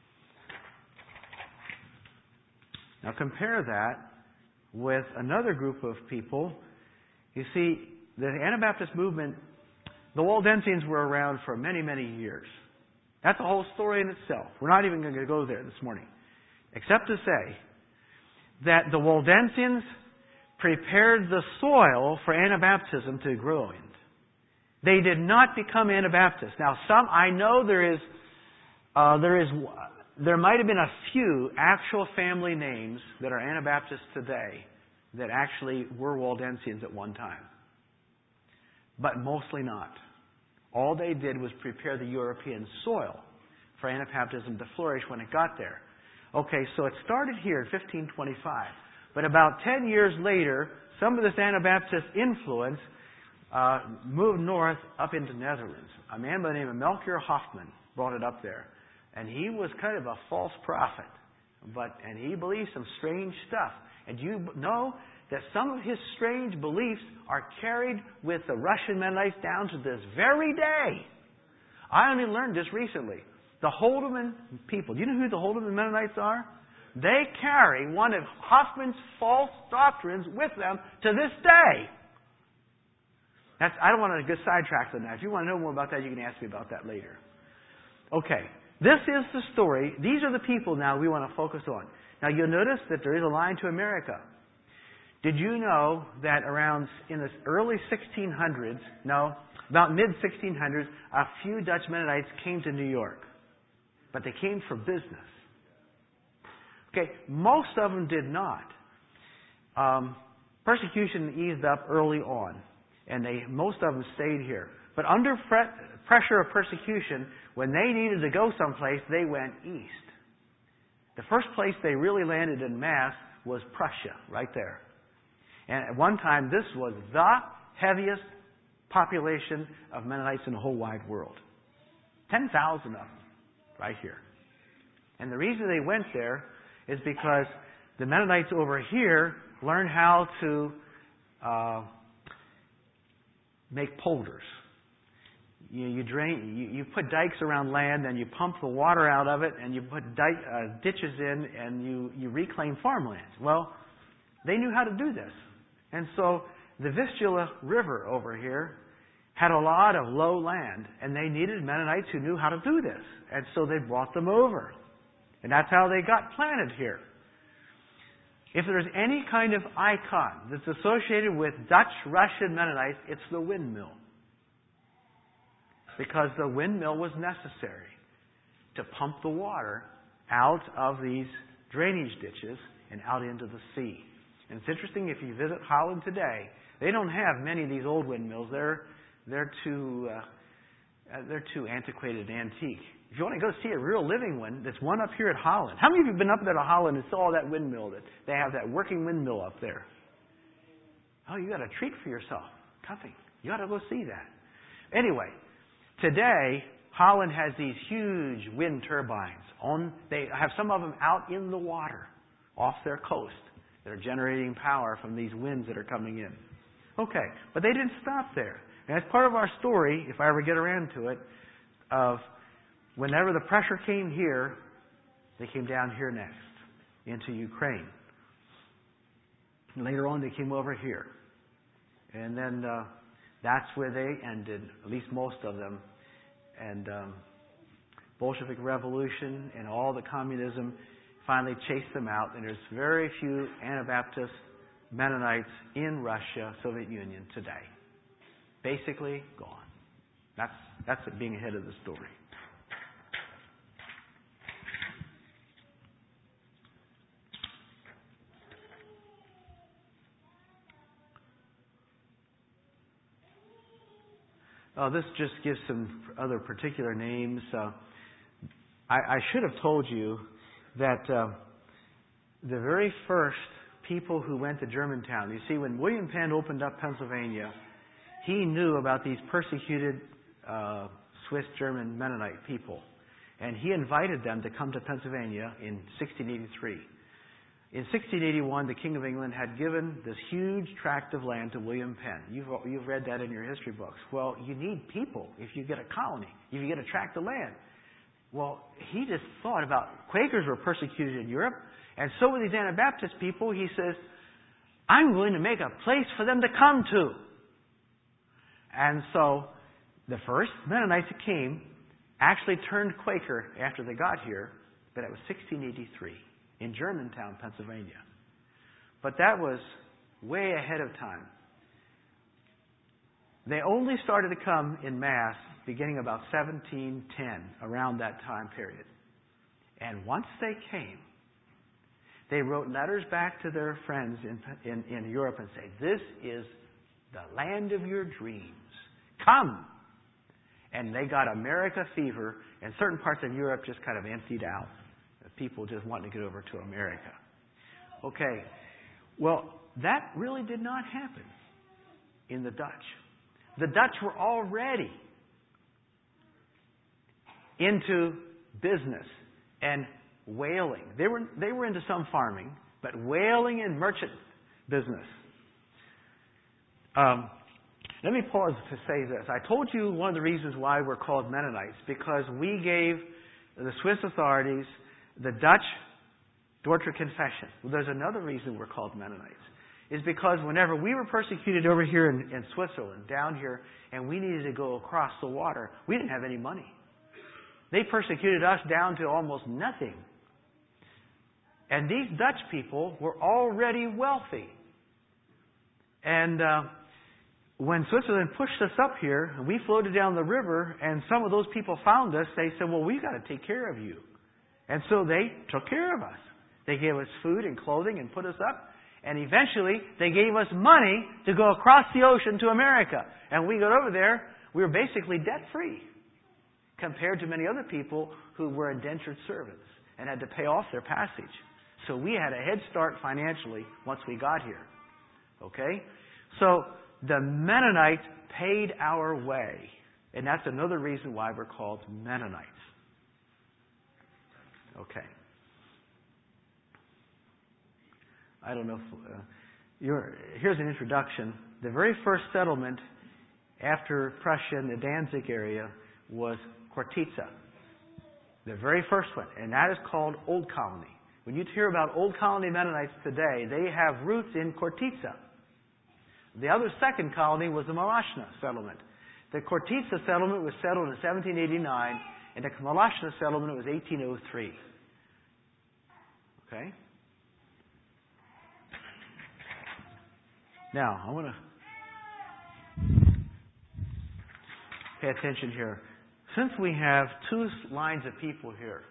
Now compare that with another group of people. You see, the Anabaptist movement, the Waldensians were around for many, many years. That's a whole story in itself. We're not even going to go there this morning. Except to say that the Waldensians prepared the soil for Anabaptism to grow in. They did not become Anabaptists. Now, some, I know there is, uh, there is, there might have been a few actual family names that are Anabaptists today that actually were Waldensians at one time. But mostly not. All they did was prepare the European soil for Anabaptism to flourish when it got there. Okay, so it started here in fifteen twenty-five. But about ten years later, some of this Anabaptist influence uh, moved north up into the Netherlands. A man by the name of Melchior Hoffman brought it up there. And he was kind of a false prophet. But and he believed some strange stuff. And you know that some of his strange beliefs are carried with the Russian Mennonites down to this very day. I only learned this recently. The Holdeman people. Do you know who the Holdeman Mennonites are? They carry one of Hoffman's false doctrines with them to this day. That's, I don't want to get sidetracked on that. If you want to know more about that, you can ask me about that later. Okay. This is the story. These are the people now we want to focus on. Now you'll notice that there is a line to America. Did you know that around in the early sixteen hundreds, no, about mid sixteen hundreds, a few Dutch Mennonites came to New York. But they came for business. Okay, most of them did not. Um, persecution eased up early on, and they most of them stayed here. But under fre- pressure of persecution, when they needed to go someplace, they went east. The first place they really landed en masse was Prussia, right there. And at one time, this was the heaviest population of Mennonites in the whole wide world. ten thousand of them right here. And the reason they went there is because the Mennonites over here learned how to uh, make polders. You, you drain, you, you put dikes around land, and you pump the water out of it, and you put dike, uh, ditches in, and you, you reclaim farmland. Well, they knew how to do this. And so the Vistula River over here had a lot of low land, and they needed Mennonites who knew how to do this. And so they brought them over. And that's how they got planted here. If there's any kind of icon that's associated with Dutch Russian Mennonites, it's the windmill. Because the windmill was necessary to pump the water out of these drainage ditches and out into the sea. And it's interesting, if you visit Holland today, they don't have many of these old windmills. They're they're too uh, they're too antiquated and antique. If you want to go see a real living one, there's one up here at Holland. How many of you have been up there to Holland and saw that windmill? That they have that working windmill up there. Oh, you got a treat for yourself. Coming. You ought to go see that. Anyway, today Holland has these huge wind turbines. On they have some of them out in the water off their coast that are generating power from these winds that are coming in. Okay, but they didn't stop there. And that's part of our story, if I ever get around to it, of whenever the pressure came here, they came down here next, into Ukraine. And later on, they came over here. And then uh, that's where they ended, at least most of them. And um, Bolshevik Revolution and all the communism finally chased them out. And there's very few Anabaptist Mennonites in Russia, Soviet Union today. Basically gone. That's, that's it being ahead of the story. Uh, this just gives some other particular names. Uh, I, I should have told you that uh, the very first people who went to Germantown, you see, when William Penn opened up Pennsylvania, he knew about these persecuted uh, Swiss German Mennonite people. And he invited them to come to Pennsylvania in sixteen eighty-three. In sixteen eighty-one, the King of England had given this huge tract of land to William Penn. You've, you've read that in your history books. Well, you need people if you get a colony, if you get a tract of land. Well, he just thought about Quakers were persecuted in Europe, and so were these Anabaptist people. He says, I'm going to make a place for them to come to. And so the first Mennonites that came actually turned Quaker after they got here, but it was sixteen eighty-three. In Germantown, Pennsylvania. But that was way ahead of time. They only started to come in mass beginning about seventeen ten, around that time period. And once they came, they wrote letters back to their friends in, in, in Europe and say, this is the land of your dreams. Come! And they got America fever, and certain parts of Europe just kind of emptied out. People just wanting to get over to America. Okay. Well, that really did not happen in the Dutch. The Dutch were already into business and whaling. They were, they were into some farming, but whaling and merchant business. Um, let me pause to say this. I told you one of the reasons why we're called Mennonites, because we gave the Swiss authorities the Dutch Dordrecht Confession. Well, there's another reason we're called Mennonites. Is because whenever we were persecuted over here in, in Switzerland, down here, and we needed to go across the water, we didn't have any money. They persecuted us down to almost nothing. And these Dutch people were already wealthy. And uh, when Switzerland pushed us up here, and we floated down the river, and some of those people found us, they said, well, we've got to take care of you. And so they took care of us. They gave us food and clothing and put us up. And eventually, they gave us money to go across the ocean to America. And we got over there, we were basically debt-free compared to many other people who were indentured servants and had to pay off their passage. So we had a head start financially once we got here. Okay? So the Mennonites paid our way. And that's another reason why we're called Mennonites. Okay. I don't know if... Uh, you're, here's an introduction. The very first settlement after Prussia in the Danzig area was Chortitza. The very first one. And that is called Old Colony. When you hear about Old Colony Mennonites today, they have roots in Chortitza. The other second colony was the Malashna settlement. The Chortitza settlement was settled in seventeen eighty-nine, and the Malashna settlement was eighteen oh three. Okay? Now, I want to pay attention here. Since we have two lines of people here,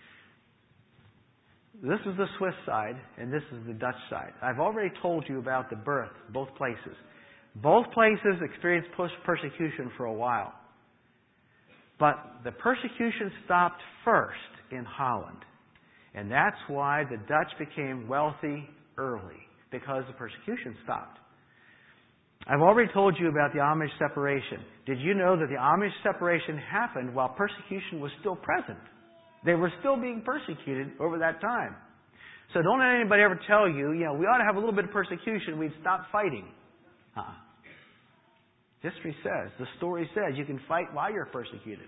this is the Swiss side, and this is the Dutch side. I've already told you about the birth, both places. Both places experienced persecution for a while. But the persecution stopped first in Holland. And that's why the Dutch became wealthy early, because the persecution stopped. I've already told you about the Amish separation. Did you know that the Amish separation happened while persecution was still present? They were still being persecuted over that time. So don't let anybody ever tell you, you know, we ought to have a little bit of persecution, we'd stop fighting. Uh-uh. History says, the story says, you can fight while you're persecuted.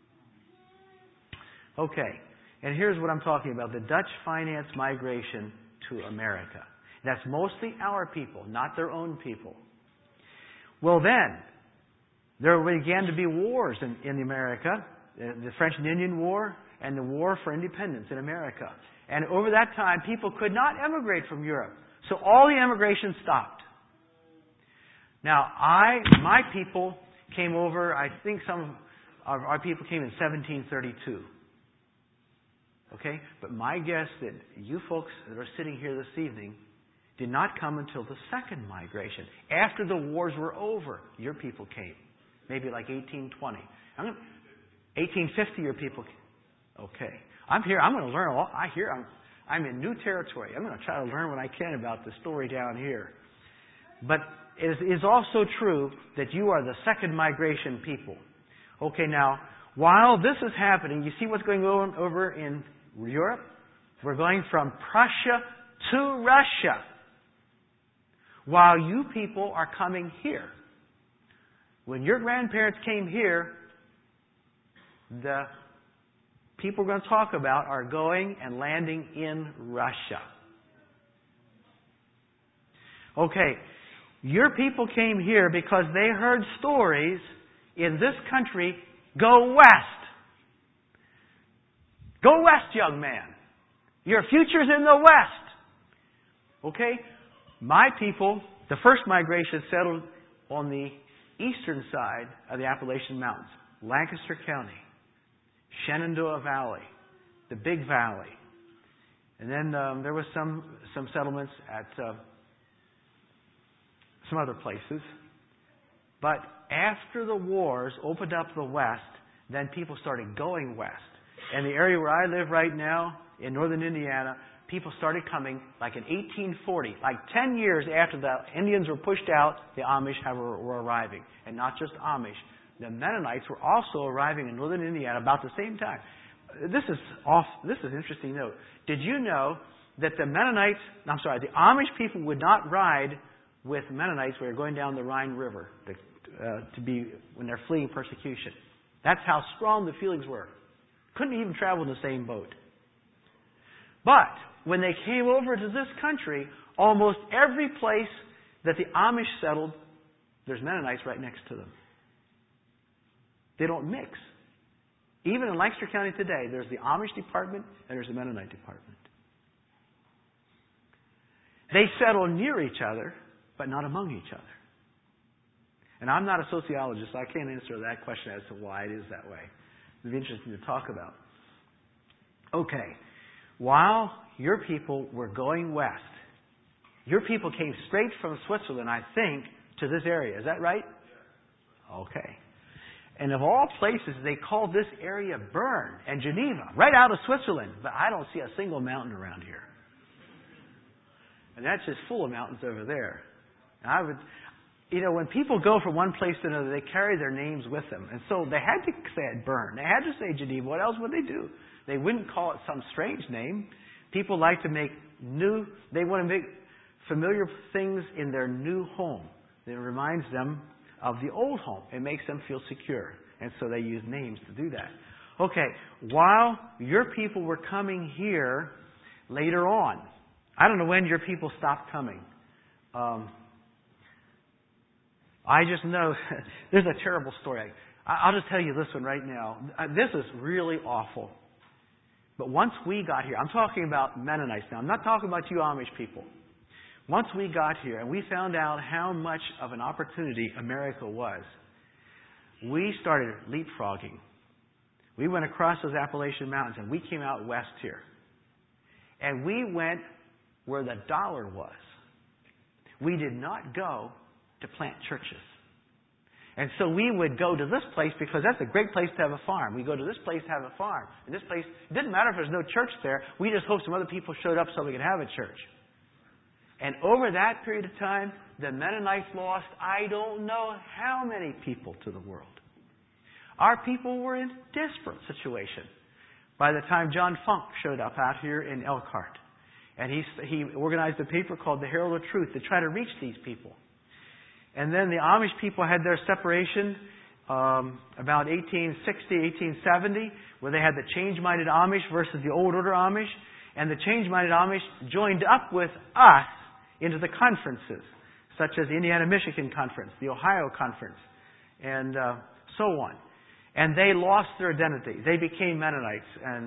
Okay, and here's what I'm talking about. The Dutch finance migration to America. That's mostly our people, not their own people. Well then, there began to be wars in, in America. The French and Indian War, and the War for Independence in America. And over that time, people could not emigrate from Europe. So all the emigration stopped. Now, I, my people came over, I think some of our, our people came in seventeen thirty-two. Okay? But my guess that you folks that are sitting here this evening did not come until the second migration. After the wars were over, your people came. Maybe like eighteen twenty. I'm gonna, eighteen fifty, your people came. Okay. I'm here. I'm going to learn a lot. I hear I'm, I'm in new territory. I'm going to try to learn what I can about the story down here. But it is also true that you are the second migration people. Okay, now, while this is happening, you see what's going on over in Europe? We're going from Prussia to Russia. While you people are coming here. When your grandparents came here, the people we're going to talk about are going and landing in Russia. Okay, your people came here because they heard stories in this country, go west. Go west, young man. Your future's in the west. Okay, my people, the first migration settled on the eastern side of the Appalachian Mountains, Lancaster County. Shenandoah Valley, the Big Valley. And then um, there was some some settlements at uh, some other places. But after the wars opened up the West, then people started going west. And the area where I live right now, in northern Indiana, people started coming like in eighteen forty. Like ten years after the Indians were pushed out, the Amish have, were, were arriving. And not just Amish. The Mennonites were also arriving in northern Indiana about the same time. This is off. This is an interesting note. Did you know that the Mennonites, I'm sorry, the Amish people would not ride with Mennonites when they're going down the Rhine River to, uh, to be when they're fleeing persecution? That's how strong the feelings were. Couldn't even travel in the same boat. But when they came over to this country, almost every place that the Amish settled, there's Mennonites right next to them. They don't mix. Even in Lancaster County today, there's the Amish department and there's the Mennonite department. They settle near each other, but not among each other. And I'm not a sociologist, so I can't answer that question as to why it is that way. It'd be interesting to talk about. Okay. While your people were going west, your people came straight from Switzerland, I think, to this area. Is that right? Okay. And of all places, they called this area Bern and Geneva, right out of Switzerland. But I don't see a single mountain around here. And that's just full of mountains over there. And I would, you know, when people go from one place to another, they carry their names with them. And so they had to say Bern. They had to say Geneva. What else would they do? They wouldn't call it some strange name. People like to make new, they want to make familiar things in their new home. It reminds them of the old home. It makes them feel secure. And so they use names to do that. Okay, while your people were coming here later on, I don't know when your people stopped coming. Um, I just know there's a terrible story. I'll just tell you this one right now. This is really awful. But once we got here, I'm talking about Mennonites now. I'm not talking about you Amish people. Once we got here and we found out how much of an opportunity America was, we started leapfrogging. We went across those Appalachian Mountains and we came out west here. And we went where the dollar was. We did not go to plant churches. And so we would go to this place because that's a great place to have a farm. We go to this place to have a farm. And this place, it didn't matter if there's no church there. We just hoped some other people showed up so we could have a church. And over that period of time, the Mennonites lost, I don't know how many people to the world. Our people were in a desperate situation by the time John Funk showed up out here in Elkhart. And he, he organized a paper called the Herald of Truth to try to reach these people. And then the Amish people had their separation um, about eighteen sixty, eighteen seventy, where they had the change-minded Amish versus the old order Amish. And the change-minded Amish joined up with us into the conferences, such as the Indiana-Michigan Conference, the Ohio Conference, and uh, so on. And they lost their identity. They became Mennonites, and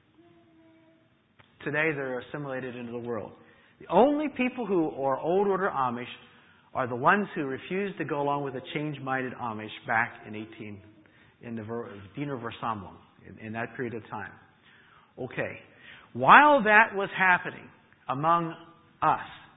today they're assimilated into the world. The only people who are old order Amish are the ones who refused to go along with the change-minded Amish back in eighteen in the Wiener Versammlung, in, in that period of time. Okay. While that was happening among us,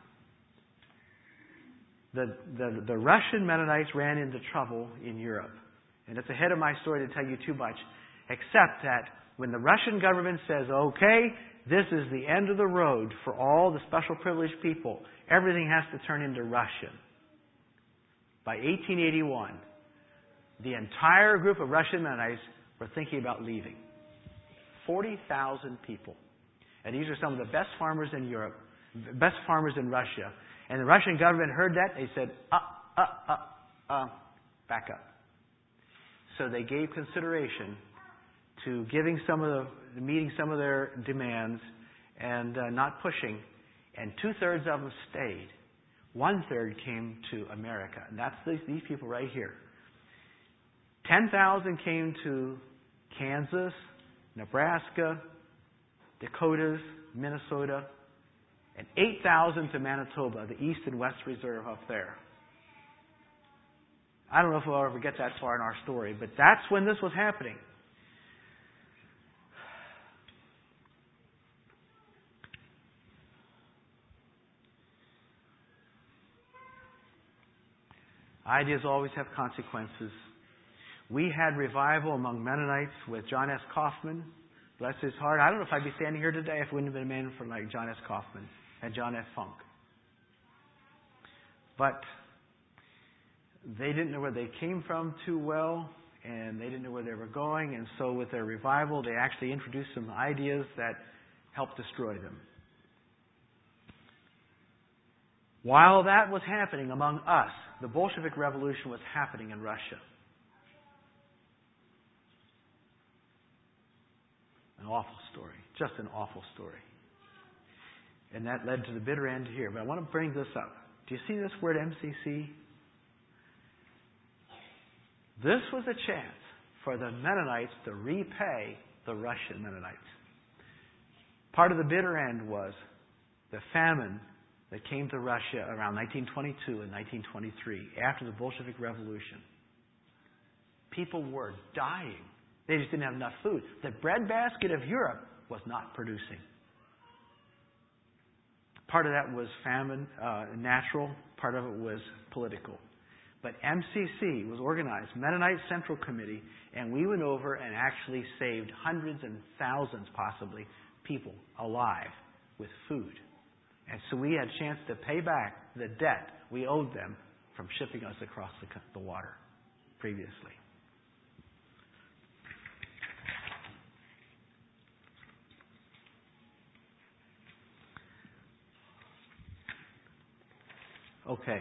the, the, the Russian Mennonites ran into trouble in Europe. And it's ahead of my story to tell you too much, except that when the Russian government says, okay, this is the end of the road for all the special privileged people, everything has to turn into Russian. By eighteen eighty-one, the entire group of Russian Mennonites were thinking about leaving. forty thousand people. And these are some of the best farmers in Europe, best farmers in Russia. And the Russian government heard that. They said, uh, uh, uh, uh, back up. So they gave consideration to giving some of the, meeting some of their demands and uh, not pushing. And two-thirds of them stayed. One-third came to America. And that's these, these people right here. ten thousand came to Kansas, Nebraska, Dakotas, Minnesota, and eight thousand to Manitoba, the East and West Reserve up there. I don't know if we'll ever get that far in our story, but that's when this was happening. Ideas always have consequences. We had revival among Mennonites with John S. Kaufman. Bless his heart. I don't know if I'd be standing here today if it wouldn't have been a man from like John S. Kaufman and John F. Funk. But they didn't know where they came from too well, and they didn't know where they were going, and so with their revival, they actually introduced some ideas that helped destroy them. While that was happening among us, the Bolshevik Revolution was happening in Russia. An awful story. Just an awful story. And that led to the bitter end here. But I want to bring this up. Do you see this word M C C? This was a chance for the Mennonites to repay the Russian Mennonites. Part of the bitter end was the famine that came to Russia around nineteen twenty-two and nineteen twenty-three, after the Bolshevik Revolution. People were dying. They just didn't have enough food. The breadbasket of Europe was not producing. Part of that was famine, uh, natural. Part of it was political. But M C C was organized, Mennonite Central Committee, and we went over and actually saved hundreds and thousands, possibly, people alive with food. And so we had a chance to pay back the debt we owed them from shipping us across the, the water previously. Okay.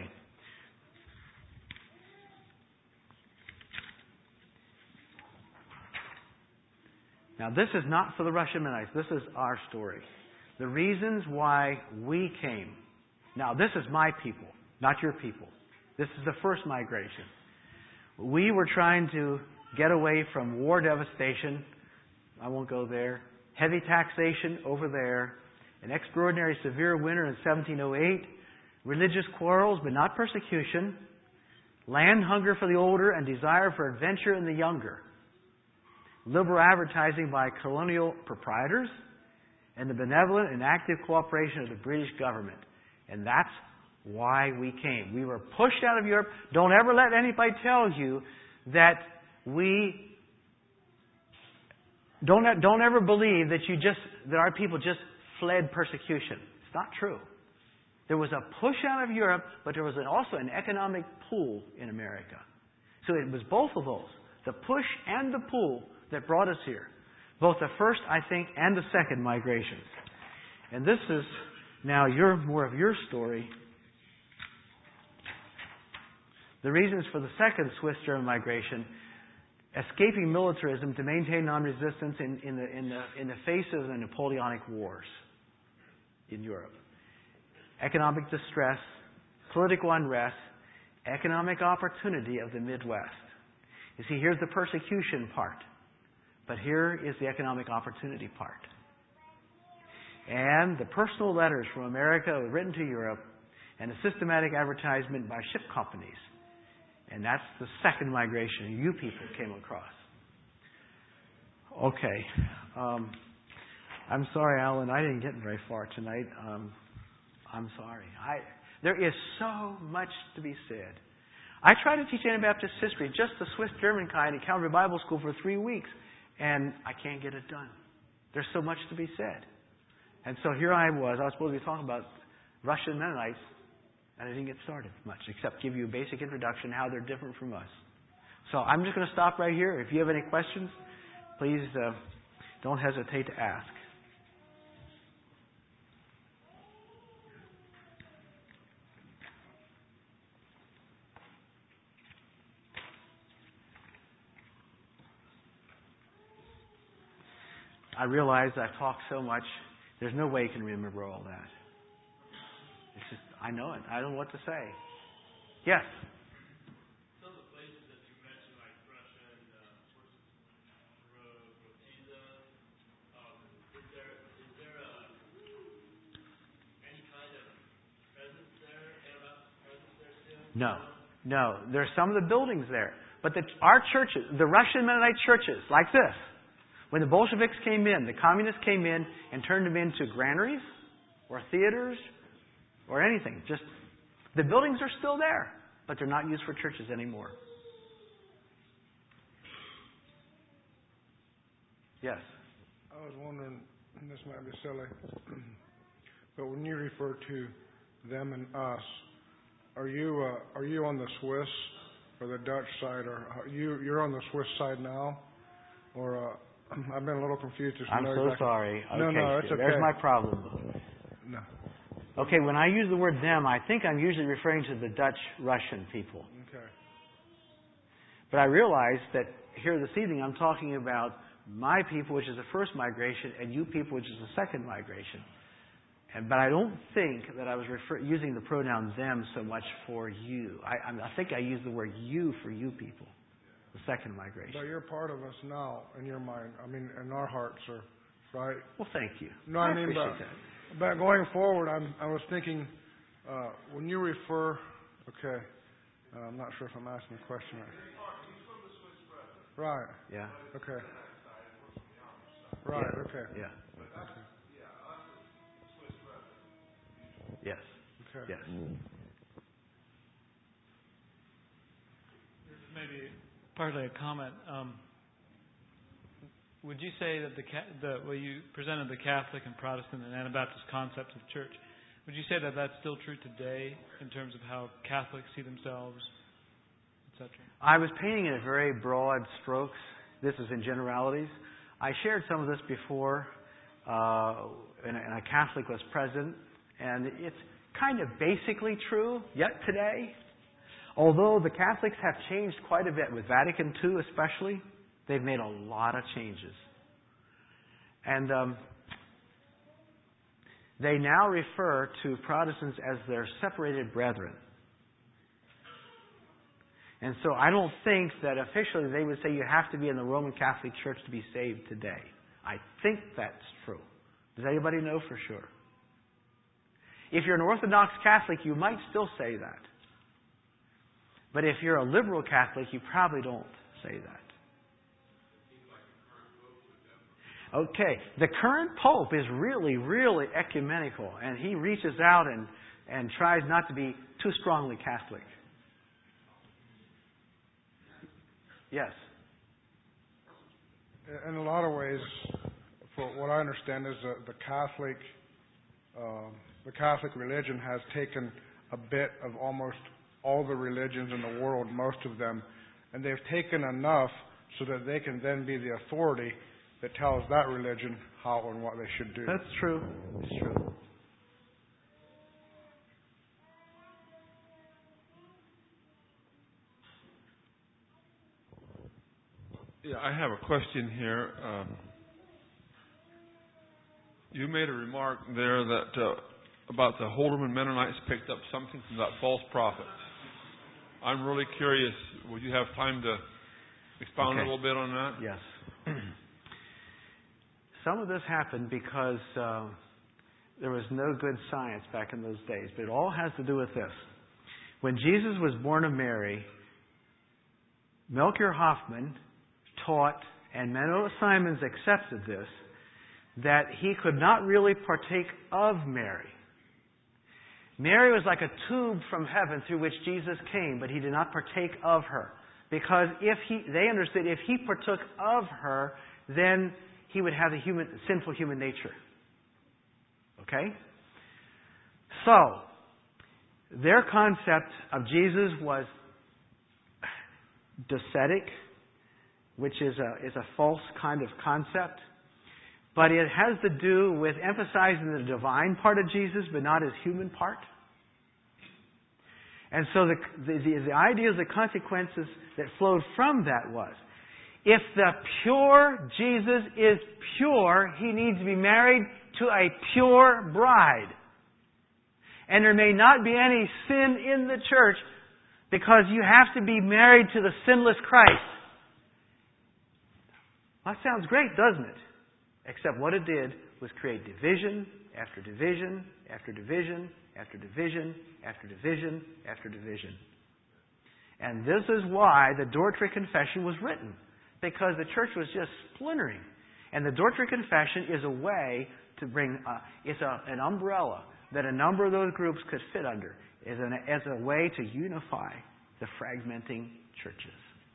Now, this is not for the Russian Mennonites. This is our story. The reasons why we came. Now, this is my people, not your people. This is the first migration. We were trying to get away from war devastation. I won't go there. Heavy taxation over there. An extraordinary severe winter in seventeen oh eight. Religious quarrels, but not persecution. Land hunger for the older and desire for adventure in the younger. Liberal advertising by colonial proprietors, and the benevolent and active cooperation of the British government. And that's why we came. We were pushed out of Europe. Don't ever let anybody tell you that we... Don't, don't ever believe that you just that our people just fled persecution. It's not true. There was a push out of Europe, but there was an, also an economic pull in America. So it was both of those, the push and the pull, that brought us here. Both the first, I think, and the second migrations. And this is now your more of your story. The reasons for the second Swiss-German migration: escaping militarism to maintain non-resistance in, in, the, in, the, in the face of the Napoleonic Wars in Europe. Economic distress, political unrest, economic opportunity of the Midwest. You see, here's the persecution part. But here is the economic opportunity part. And the personal letters from America written to Europe, and the systematic advertisement by ship companies. And that's the second migration you people came across. Okay. Um, I'm sorry, Alan, I didn't get very far tonight. Um, I'm sorry. I, there is so much to be said. I tried to teach Anabaptist history, just the Swiss-German kind, at Calvary Bible School for three weeks. And I can't get it done. There's so much to be said. And so here I was. I was supposed to be talking about Russian Mennonites, and I didn't get started much, except give you a basic introduction how they're different from us. So I'm just going to stop right here. If you have any questions, please uh, don't hesitate to ask. I realize I've talked so much, there's no way you can remember all that. It's just, I know it. I don't know what to say. Yes?
Some of the places that you mentioned, like Russia and uh, Rhodesia, um, is there is there a, any kind of presence there, Anabaptist presence there still?
No. No. There's some of the buildings there. But the, our churches, the Russian Mennonite churches, like this, when the Bolsheviks came in, the communists came in and turned them into granaries or theaters or anything. Just the buildings are still there, but they're not used for churches anymore. Yes.
I was wondering, and this might be silly, but when you refer to them and us, are you uh, are you on the Swiss or the Dutch side, or are you you're on the Swiss side now, or? Uh, I've been a little confused. Just
I'm so
exactly.
sorry.
No,
okay,
no, it's okay.
There's my problem.
No.
Okay, when I use the word them, I think I'm usually referring to the Dutch-Russian people.
Okay.
But I realize that here this evening I'm talking about my people, which is the first migration, and you people, which is the second migration. And but I don't think that I was refer- using the pronoun them so much for you. I, I think I used the word you for you people. The second migration.
But you're part of us now in your mind. I mean, in our hearts, are right?
Well, thank you.
No,
I,
I mean,
appreciate
but,
that.
but going forward, I'm, I was thinking, uh, when you refer, okay, uh, I'm not sure if I'm asking a question right. Right.
Yeah.
Okay. Right,
Yeah.
okay.
Yeah.
Okay.
Yes.
Okay.
Yes.
Maybe partly a comment. Um, would you say that the, the well, you presented the Catholic and Protestant and Anabaptist concepts of church? Would you say that that's still true today in terms of how Catholics see themselves, et cetera?
I was painting in very broad strokes. This is in generalities. I shared some of this before, uh, and, and a Catholic was present, and it's kind of basically true yet today. Although the Catholics have changed quite a bit, with Vatican Two especially, they've made a lot of changes. And um, they now refer to Protestants as their separated brethren. And so I don't think that officially they would say you have to be in the Roman Catholic Church to be saved today. I think that's true. Does anybody know for sure? If you're an Orthodox Catholic, you might still say that. But if you're a liberal Catholic, you probably don't say that. Okay, the current Pope is really, really ecumenical, and he reaches out and, and tries not to be too strongly Catholic. Yes?
In a lot of ways, for what I understand is that the Catholic, uh, the Catholic religion has taken a bit of almost all the religions in the world, most of them, and they've taken enough so that they can then be the authority that tells that religion how and what they should do.
That's true. It's true.
Yeah, I have a question here. Um, you made a remark there that uh, about the Holderman Mennonites picked up something from that false prophet. I'm really curious. Would you have time to expound
Okay.
a little bit on that?
Yes. Some of this happened because uh, there was no good science back in those days, but it all has to do with this. When Jesus was born of Mary, Melchior Hoffman taught, and Menno Simons accepted this, that he could not really partake of Mary. Mary was like a tube from heaven through which Jesus came, but he did not partake of her. Because if he, they understood if he partook of her, then he would have the human, sinful human nature. Okay? So, their concept of Jesus was docetic, which is a, is a false kind of concept. But it has to do with emphasizing the divine part of Jesus, but not his human part. And so the, the, the ideas, the consequences that flowed from that was, if the pure Jesus is pure, he needs to be married to a pure bride. And there may not be any sin in the church because you have to be married to the sinless Christ. That sounds great, doesn't it? Except what it did was create division after division after division after division after division after division. And this is why the Dortry Confession was written. Because the church was just splintering. And the Dortry Confession is a way to bring, uh, it's a, an umbrella that a number of those groups could fit under. As, an, as a way to unify the fragmenting churches.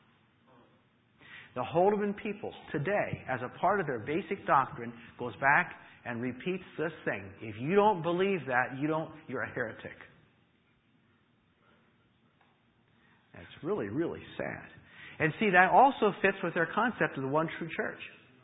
The Holderman people today, as a part of their basic doctrine, goes back and repeats this thing. If you don't believe that, you don't, you're a heretic. That's really, really sad. And see, that also fits with their concept of the one true church.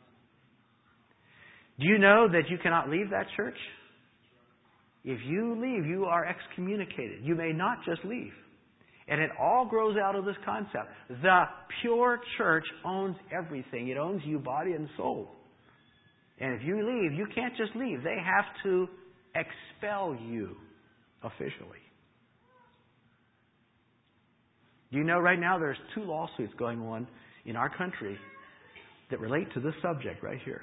Do you know that you cannot leave that church? If you leave, you are excommunicated. You may not just leave. And it all grows out of this concept. The pure church owns everything. It owns you, body and soul. And if you leave, you can't just leave. They have to expel you officially. Do you know right now there's two lawsuits going on in our country that relate to this subject right here?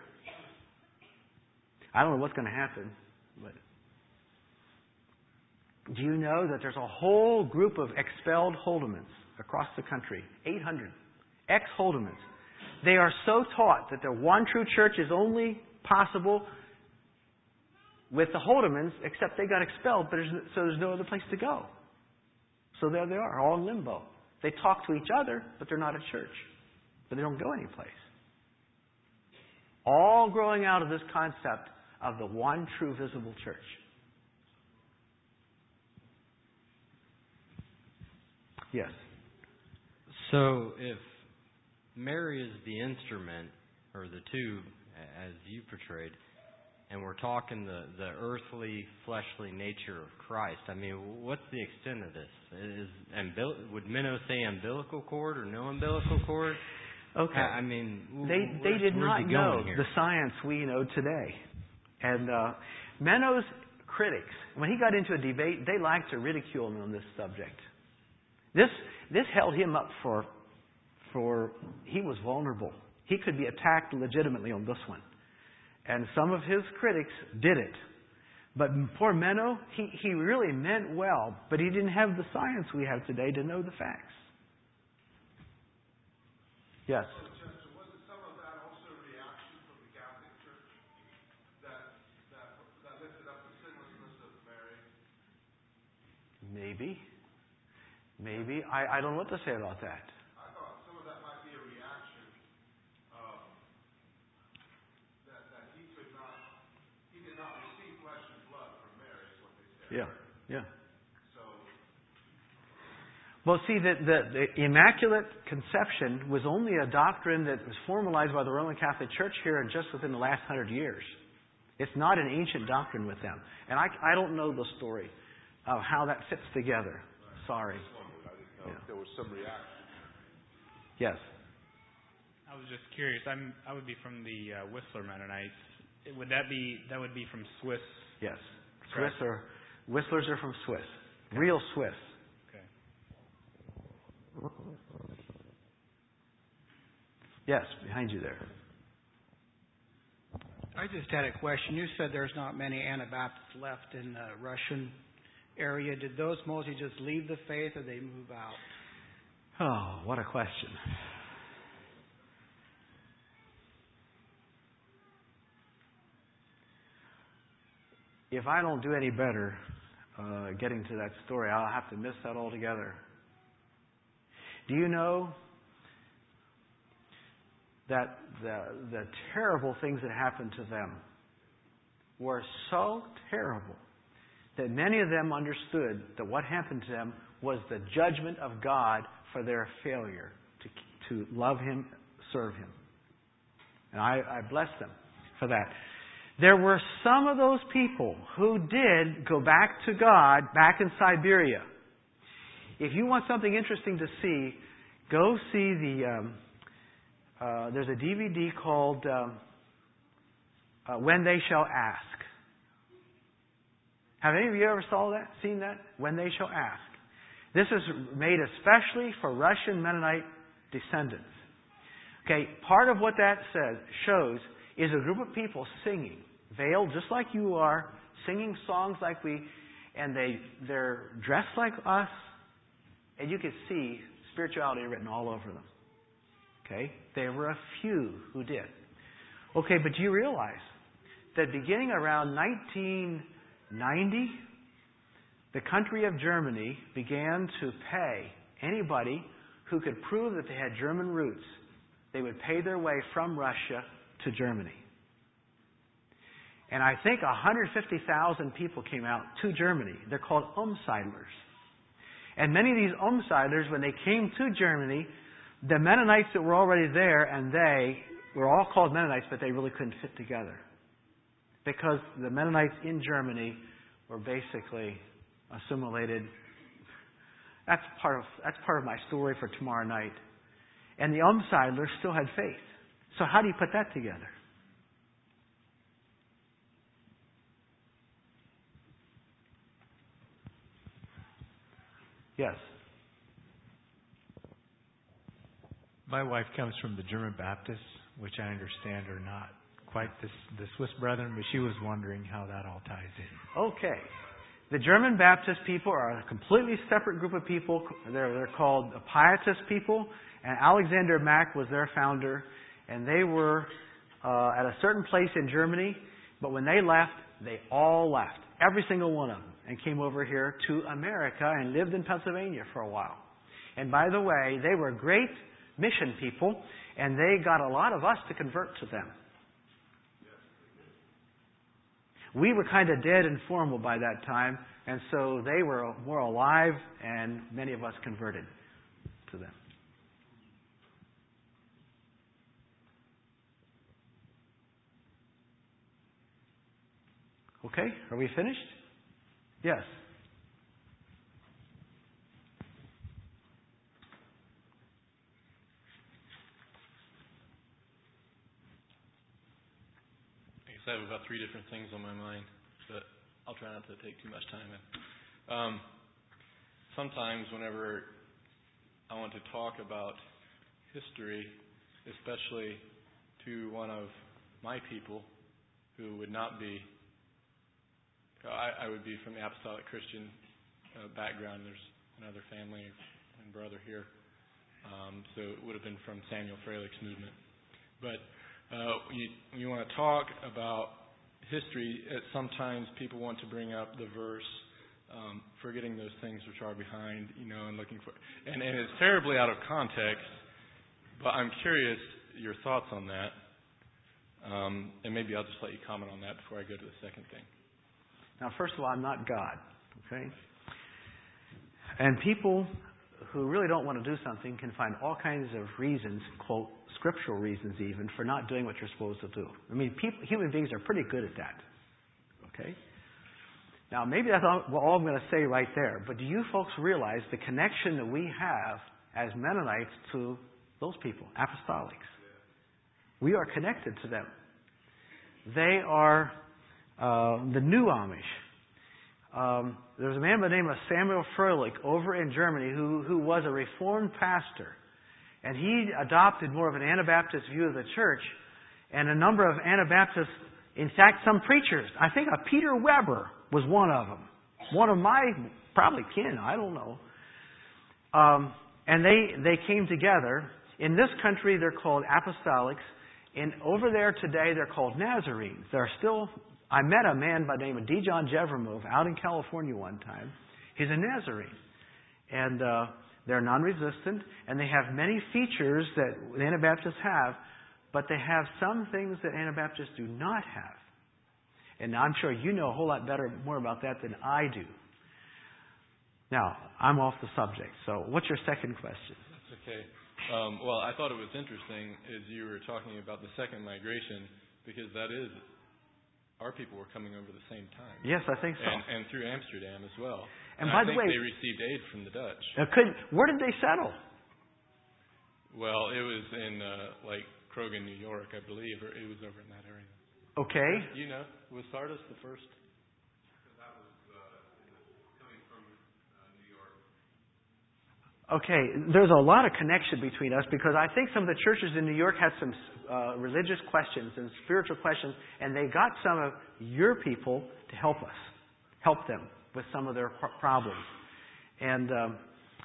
I don't know what's going to happen, but do you know that there's a whole group of expelled Holdemans across the country? eight hundred ex-Holdemans. They are so taught that the one true church is only possible with the Holdemans, except they got expelled, but there's, so there's no other place to go. So there they are, all in limbo. They talk to each other, but they're not a church. But they don't go anyplace. All growing out of this concept of the one true visible church. Yes.
So if Mary is the instrument, or the tube, as you portrayed, and we're talking the, the earthly, fleshly nature of Christ, I mean, what's the extent of this? Is umbil- would Menno say umbilical cord or no umbilical cord?
Okay.
I mean,
they they did not know
here?
the science we know today. And uh, Menno's critics, when he got into a debate, they liked to ridicule him on this subject. This this held him up for for he was vulnerable. He could be attacked legitimately on this one. And some of his critics did it. But poor Menno, he, he really meant well, but he didn't have the science we have today to know the facts. Yes.
Was it some of that also a reaction from the Catholic Church that that that lifted up the sinlessness of Mary?
Maybe. Maybe. I, I don't know what to say about that.
I thought some of that might be a reaction um, that that he could not he did not receive flesh and blood from Mary, is what they said.
Yeah. Yeah.
So
Well, see, the, the, the Immaculate Conception was only a doctrine that was formalized by the Roman Catholic Church here and just within the last hundred years. It's not an ancient doctrine with them. And I, I don't know the story of how that fits together. Sorry.
I didn't know if there was some reaction.
Yes.
I was just curious. I'm I would be from the uh, Whistler Mennonites. Would that be that would be from Swiss?
Yes. Swiss are Whistlers are from Swiss. Real Swiss. Yes, behind you there.
I just had a question. You said there's not many Anabaptists left in the Russian area. Did those mostly just leave the faith or they move out?
Oh, what a question. If I don't do any better uh, getting to that story, I'll have to miss that altogether. Do you know that the, the terrible things that happened to them were so terrible that many of them understood that what happened to them was the judgment of God for their failure to, to love Him, serve Him. And I, I bless them for that. There were some of those people who did go back to God back in Siberia. If you want something interesting to see, go see the... Um, uh, there's a D V D called um, uh, When They Shall Ask. Have any of you ever saw that? Seen that? When They Shall Ask. This is made especially for Russian Mennonite descendants. Okay, part of what that says shows is a group of people singing, veiled just like you are, singing songs like we, and they they're dressed like us, and you can see spirituality written all over them. Okay, there were a few who did. Okay, but do you realize that beginning around nineteen ninety, the country of Germany began to pay anybody who could prove that they had German roots. They would pay their way from Russia to Germany. And I think one hundred fifty thousand people came out to Germany. They're called Umsiedlers. And many of these Umsiedlers, when they came to Germany, the Mennonites that were already there and they were all called Mennonites, but they really couldn't fit together. Because the Mennonites in Germany were basically assimilated. That's part of, that's part of my story for tomorrow night. And the Umsiedlers still had faith. So how do you put that together? Yes.
My wife comes from the German Baptists, which I understand are not quite the, the Swiss brethren, but she was wondering how that all ties in.
Okay. The German Baptist people are a completely separate group of people. They're, they're called the Pietist people, and Alexander Mack was their founder, and they were uh, at a certain place in Germany, but when they left, they all left, every single one of them, and came over here to America and lived in Pennsylvania for a while. And by the way, they were great mission people, and they got a lot of us to convert to them. We were kind of dead and formal by that time, and so they were more alive, and many of us converted. to them. Okay, are we finished? Yes.
I have about three different things on my mind, but I'll try not to take too much time. Um, sometimes whenever I want to talk about history, especially to one of my people who would not be, I, I would be from the Apostolic Christian uh, background. There's another family and brother here, um, so it would have been from Samuel Freilich's movement. But Uh, when, you, when you want to talk about history, it, sometimes people want to bring up the verse, um, forgetting those things which are behind, you know, and looking for, and, and it's terribly out of context. But I'm curious your thoughts on that, um, and maybe I'll just let you comment on that before I go to the second thing.
Now, first of all, I'm not God, okay? And people who really don't want to do something can find all kinds of reasons, quote, scriptural reasons even, for not doing what you're supposed to do. I mean, people, human beings are pretty good at that. Okay? Now, maybe that's all, well, all I'm going to say right there, but do you folks realize the connection that we have as Mennonites to those people, apostolics? We are connected to them. They are uh, the new Amish. Um, there was a man by the name of Samuel Freilich over in Germany who, who was a Reformed pastor. And he adopted more of an Anabaptist view of the church. And a number of Anabaptists, in fact, some preachers, I think uh, Peter Weber was one of them. One of my, probably kin, I don't know. Um, and they, they came together. In this country, they're called apostolics. And over there today, they're called Nazarenes. They're still... I met a man by the name of D. John Jevermove out in California one time. He's a Nazarene. And uh, they're non-resistant, and they have many features that the Anabaptists have, but they have some things that Anabaptists do not have. And I'm sure you know a whole lot better, more about that than I do. Now, I'm off the subject, so what's your second question?
That's okay. Um, well, I thought it was interesting as you were talking about the second migration, because that is... Our people were coming over the same time.
Yes, I think so.
And, and through Amsterdam as well.
And,
and
by
I
the
think
way,
they received aid from the Dutch.
Uh, could, where did they settle?
Well, it was in uh, like Krogan, New York, I believe, or it was over in that area.
Okay.
You know, was Sardis the first?
That was uh, coming from uh, New York.
Okay, there's a lot of connection between us because I think some of the churches in New York had some uh, religious questions and spiritual questions, and they got some of your people to help us, help them with some of their problems. And um,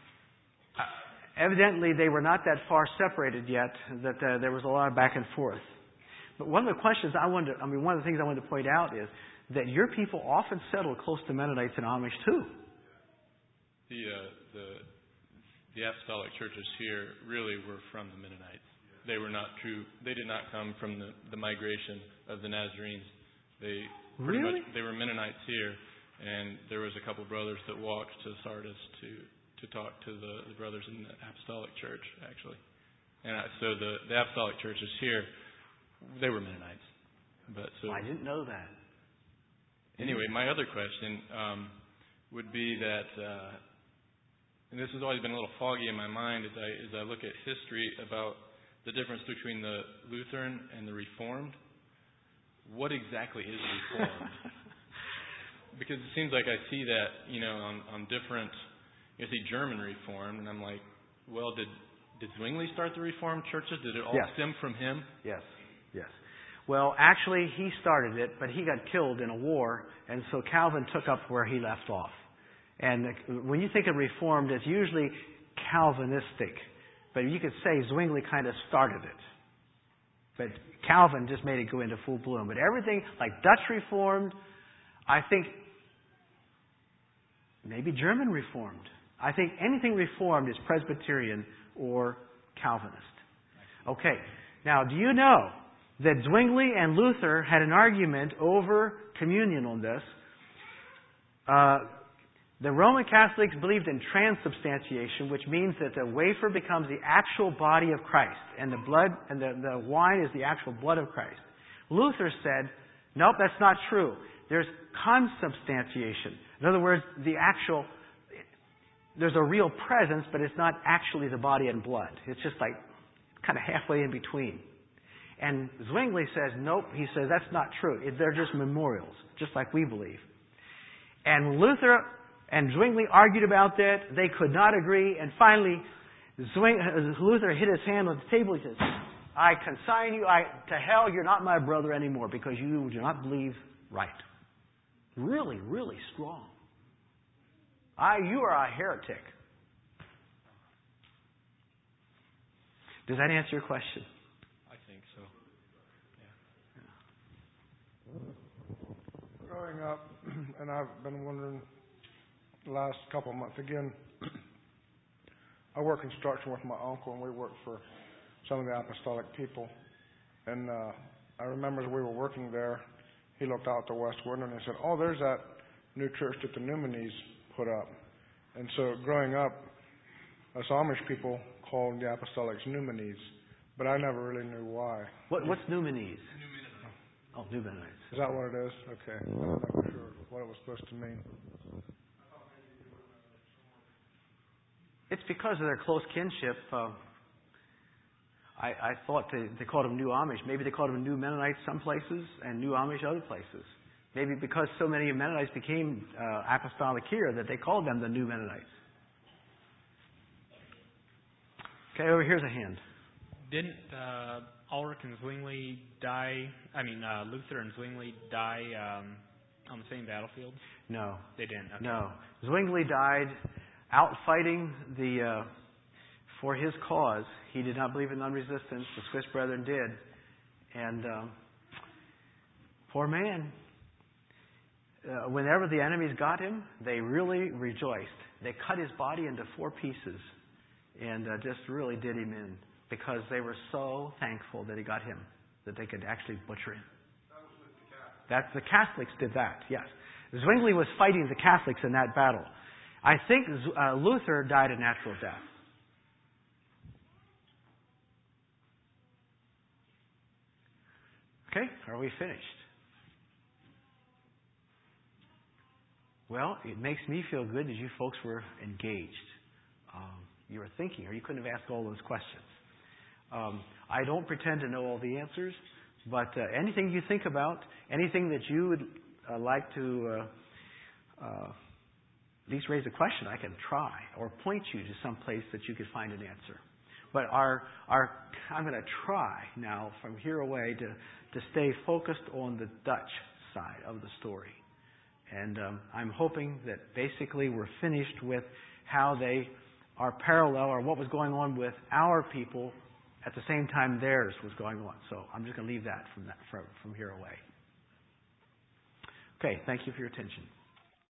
evidently they were not that far separated yet, that uh, there was a lot of back and forth. But one of the questions I wanted to, I mean, one of the things I wanted to point out is that your people often settled close to Mennonites and Amish too.
The, uh, the, the apostolic churches here really were from the Mennonites. They were not true. They did not come from the, the migration of the Nazarenes. They pretty
really?
much, they were Mennonites here, and there was a couple brothers that walked to Sardis to, to talk to the, the brothers in the apostolic church, actually. And I, so the, the apostolic churches here, they were Mennonites. But so
I didn't know that.
Anyway, my other question um, would be that, uh, and this has always been a little foggy in my mind as I as I look at history about the difference between the Lutheran and the Reformed. What exactly is Reformed? Because it seems like I see that, you know, on, on different, I see German Reformed, and I'm like, well, did did Zwingli start the Reformed churches? Did it all
yes.
stem from him?
Yes, yes. Well, actually, he started it, but he got killed in a war, and so Calvin took up where he left off. And when you think of Reformed, it's usually Calvinistic. But you could say Zwingli kind of started it. But Calvin just made it go into full bloom. But everything, like Dutch Reformed, I think maybe German Reformed. I think anything Reformed is Presbyterian or Calvinist. Okay. Now, do you know that Zwingli and Luther had an argument over communion on this? Uh, The Roman Catholics believed in transubstantiation, which means that the wafer becomes the actual body of Christ, and the blood and the, the wine is the actual blood of Christ. Luther said, nope, that's not true. There's consubstantiation. In other words, the actual, there's a real presence, but it's not actually the body and blood. It's just like kind of halfway in between. And Zwingli says, nope, he says that's not true. They're just memorials, just like we believe. And Luther and Zwingli argued about that. They could not agree. And finally, Zwing, Luther hit his hand on the table. He says, I consign you I, to hell. You're not my brother anymore because you do not believe right. Really, really strong. I, you are a heretic. Does that answer your question?
I think so. Yeah.
Growing up, and I've been wondering the last couple of months again, I work construction with my uncle, and we work for some of the apostolic people. And uh, I remember as we were working there, he looked out the west window and he said, oh, there's that new church that the Numinis put up. And so growing up, us Amish people called the apostolics Numinis, but I never really knew why.
What, what's Numinis? Oh, New Mennonites.
Is that what it is? Okay. I'm not sure what it was supposed to mean.
It's because of their close kinship. Uh, I, I thought they, they called them New Amish. Maybe they called them New Mennonites some places and New Amish other places. Maybe because so many Mennonites became uh, apostolic here that they called them the New Mennonites. Okay, over here's a hand.
Didn't uh, Ulrich and Zwingli die? I mean, uh, Luther and Zwingli die um, on the same battlefield?
No,
they didn't. Okay.
No, Zwingli died out fighting the uh, for his cause. He did not believe in non-resistance. The Swiss Brethren did, and um, poor man. Uh, whenever the enemies got him, they really rejoiced. They cut his body into four pieces and uh, just really did him in because they were so thankful that he got him, that they could actually butcher him. That the Catholics did that, yes. Zwingli was fighting the Catholics in that battle. I think uh, Luther died a natural death. Okay, are we finished? Well, it makes me feel good that you folks were engaged. Um, you were thinking, or you couldn't have asked all those questions. Um, I don't pretend to know all the answers, but uh, anything you think about, anything that you would uh, like to uh, uh, at least raise a question, I can try or point you to some place that you could find an answer. But our, our, I'm going to try now from here away to, to stay focused on the Dutch side of the story. And um, I'm hoping that basically we're finished with how they are parallel or what was going on with our people at the same time theirs was going on. So I'm just going to leave that from, that, from, from here away. Okay, thank you for your attention.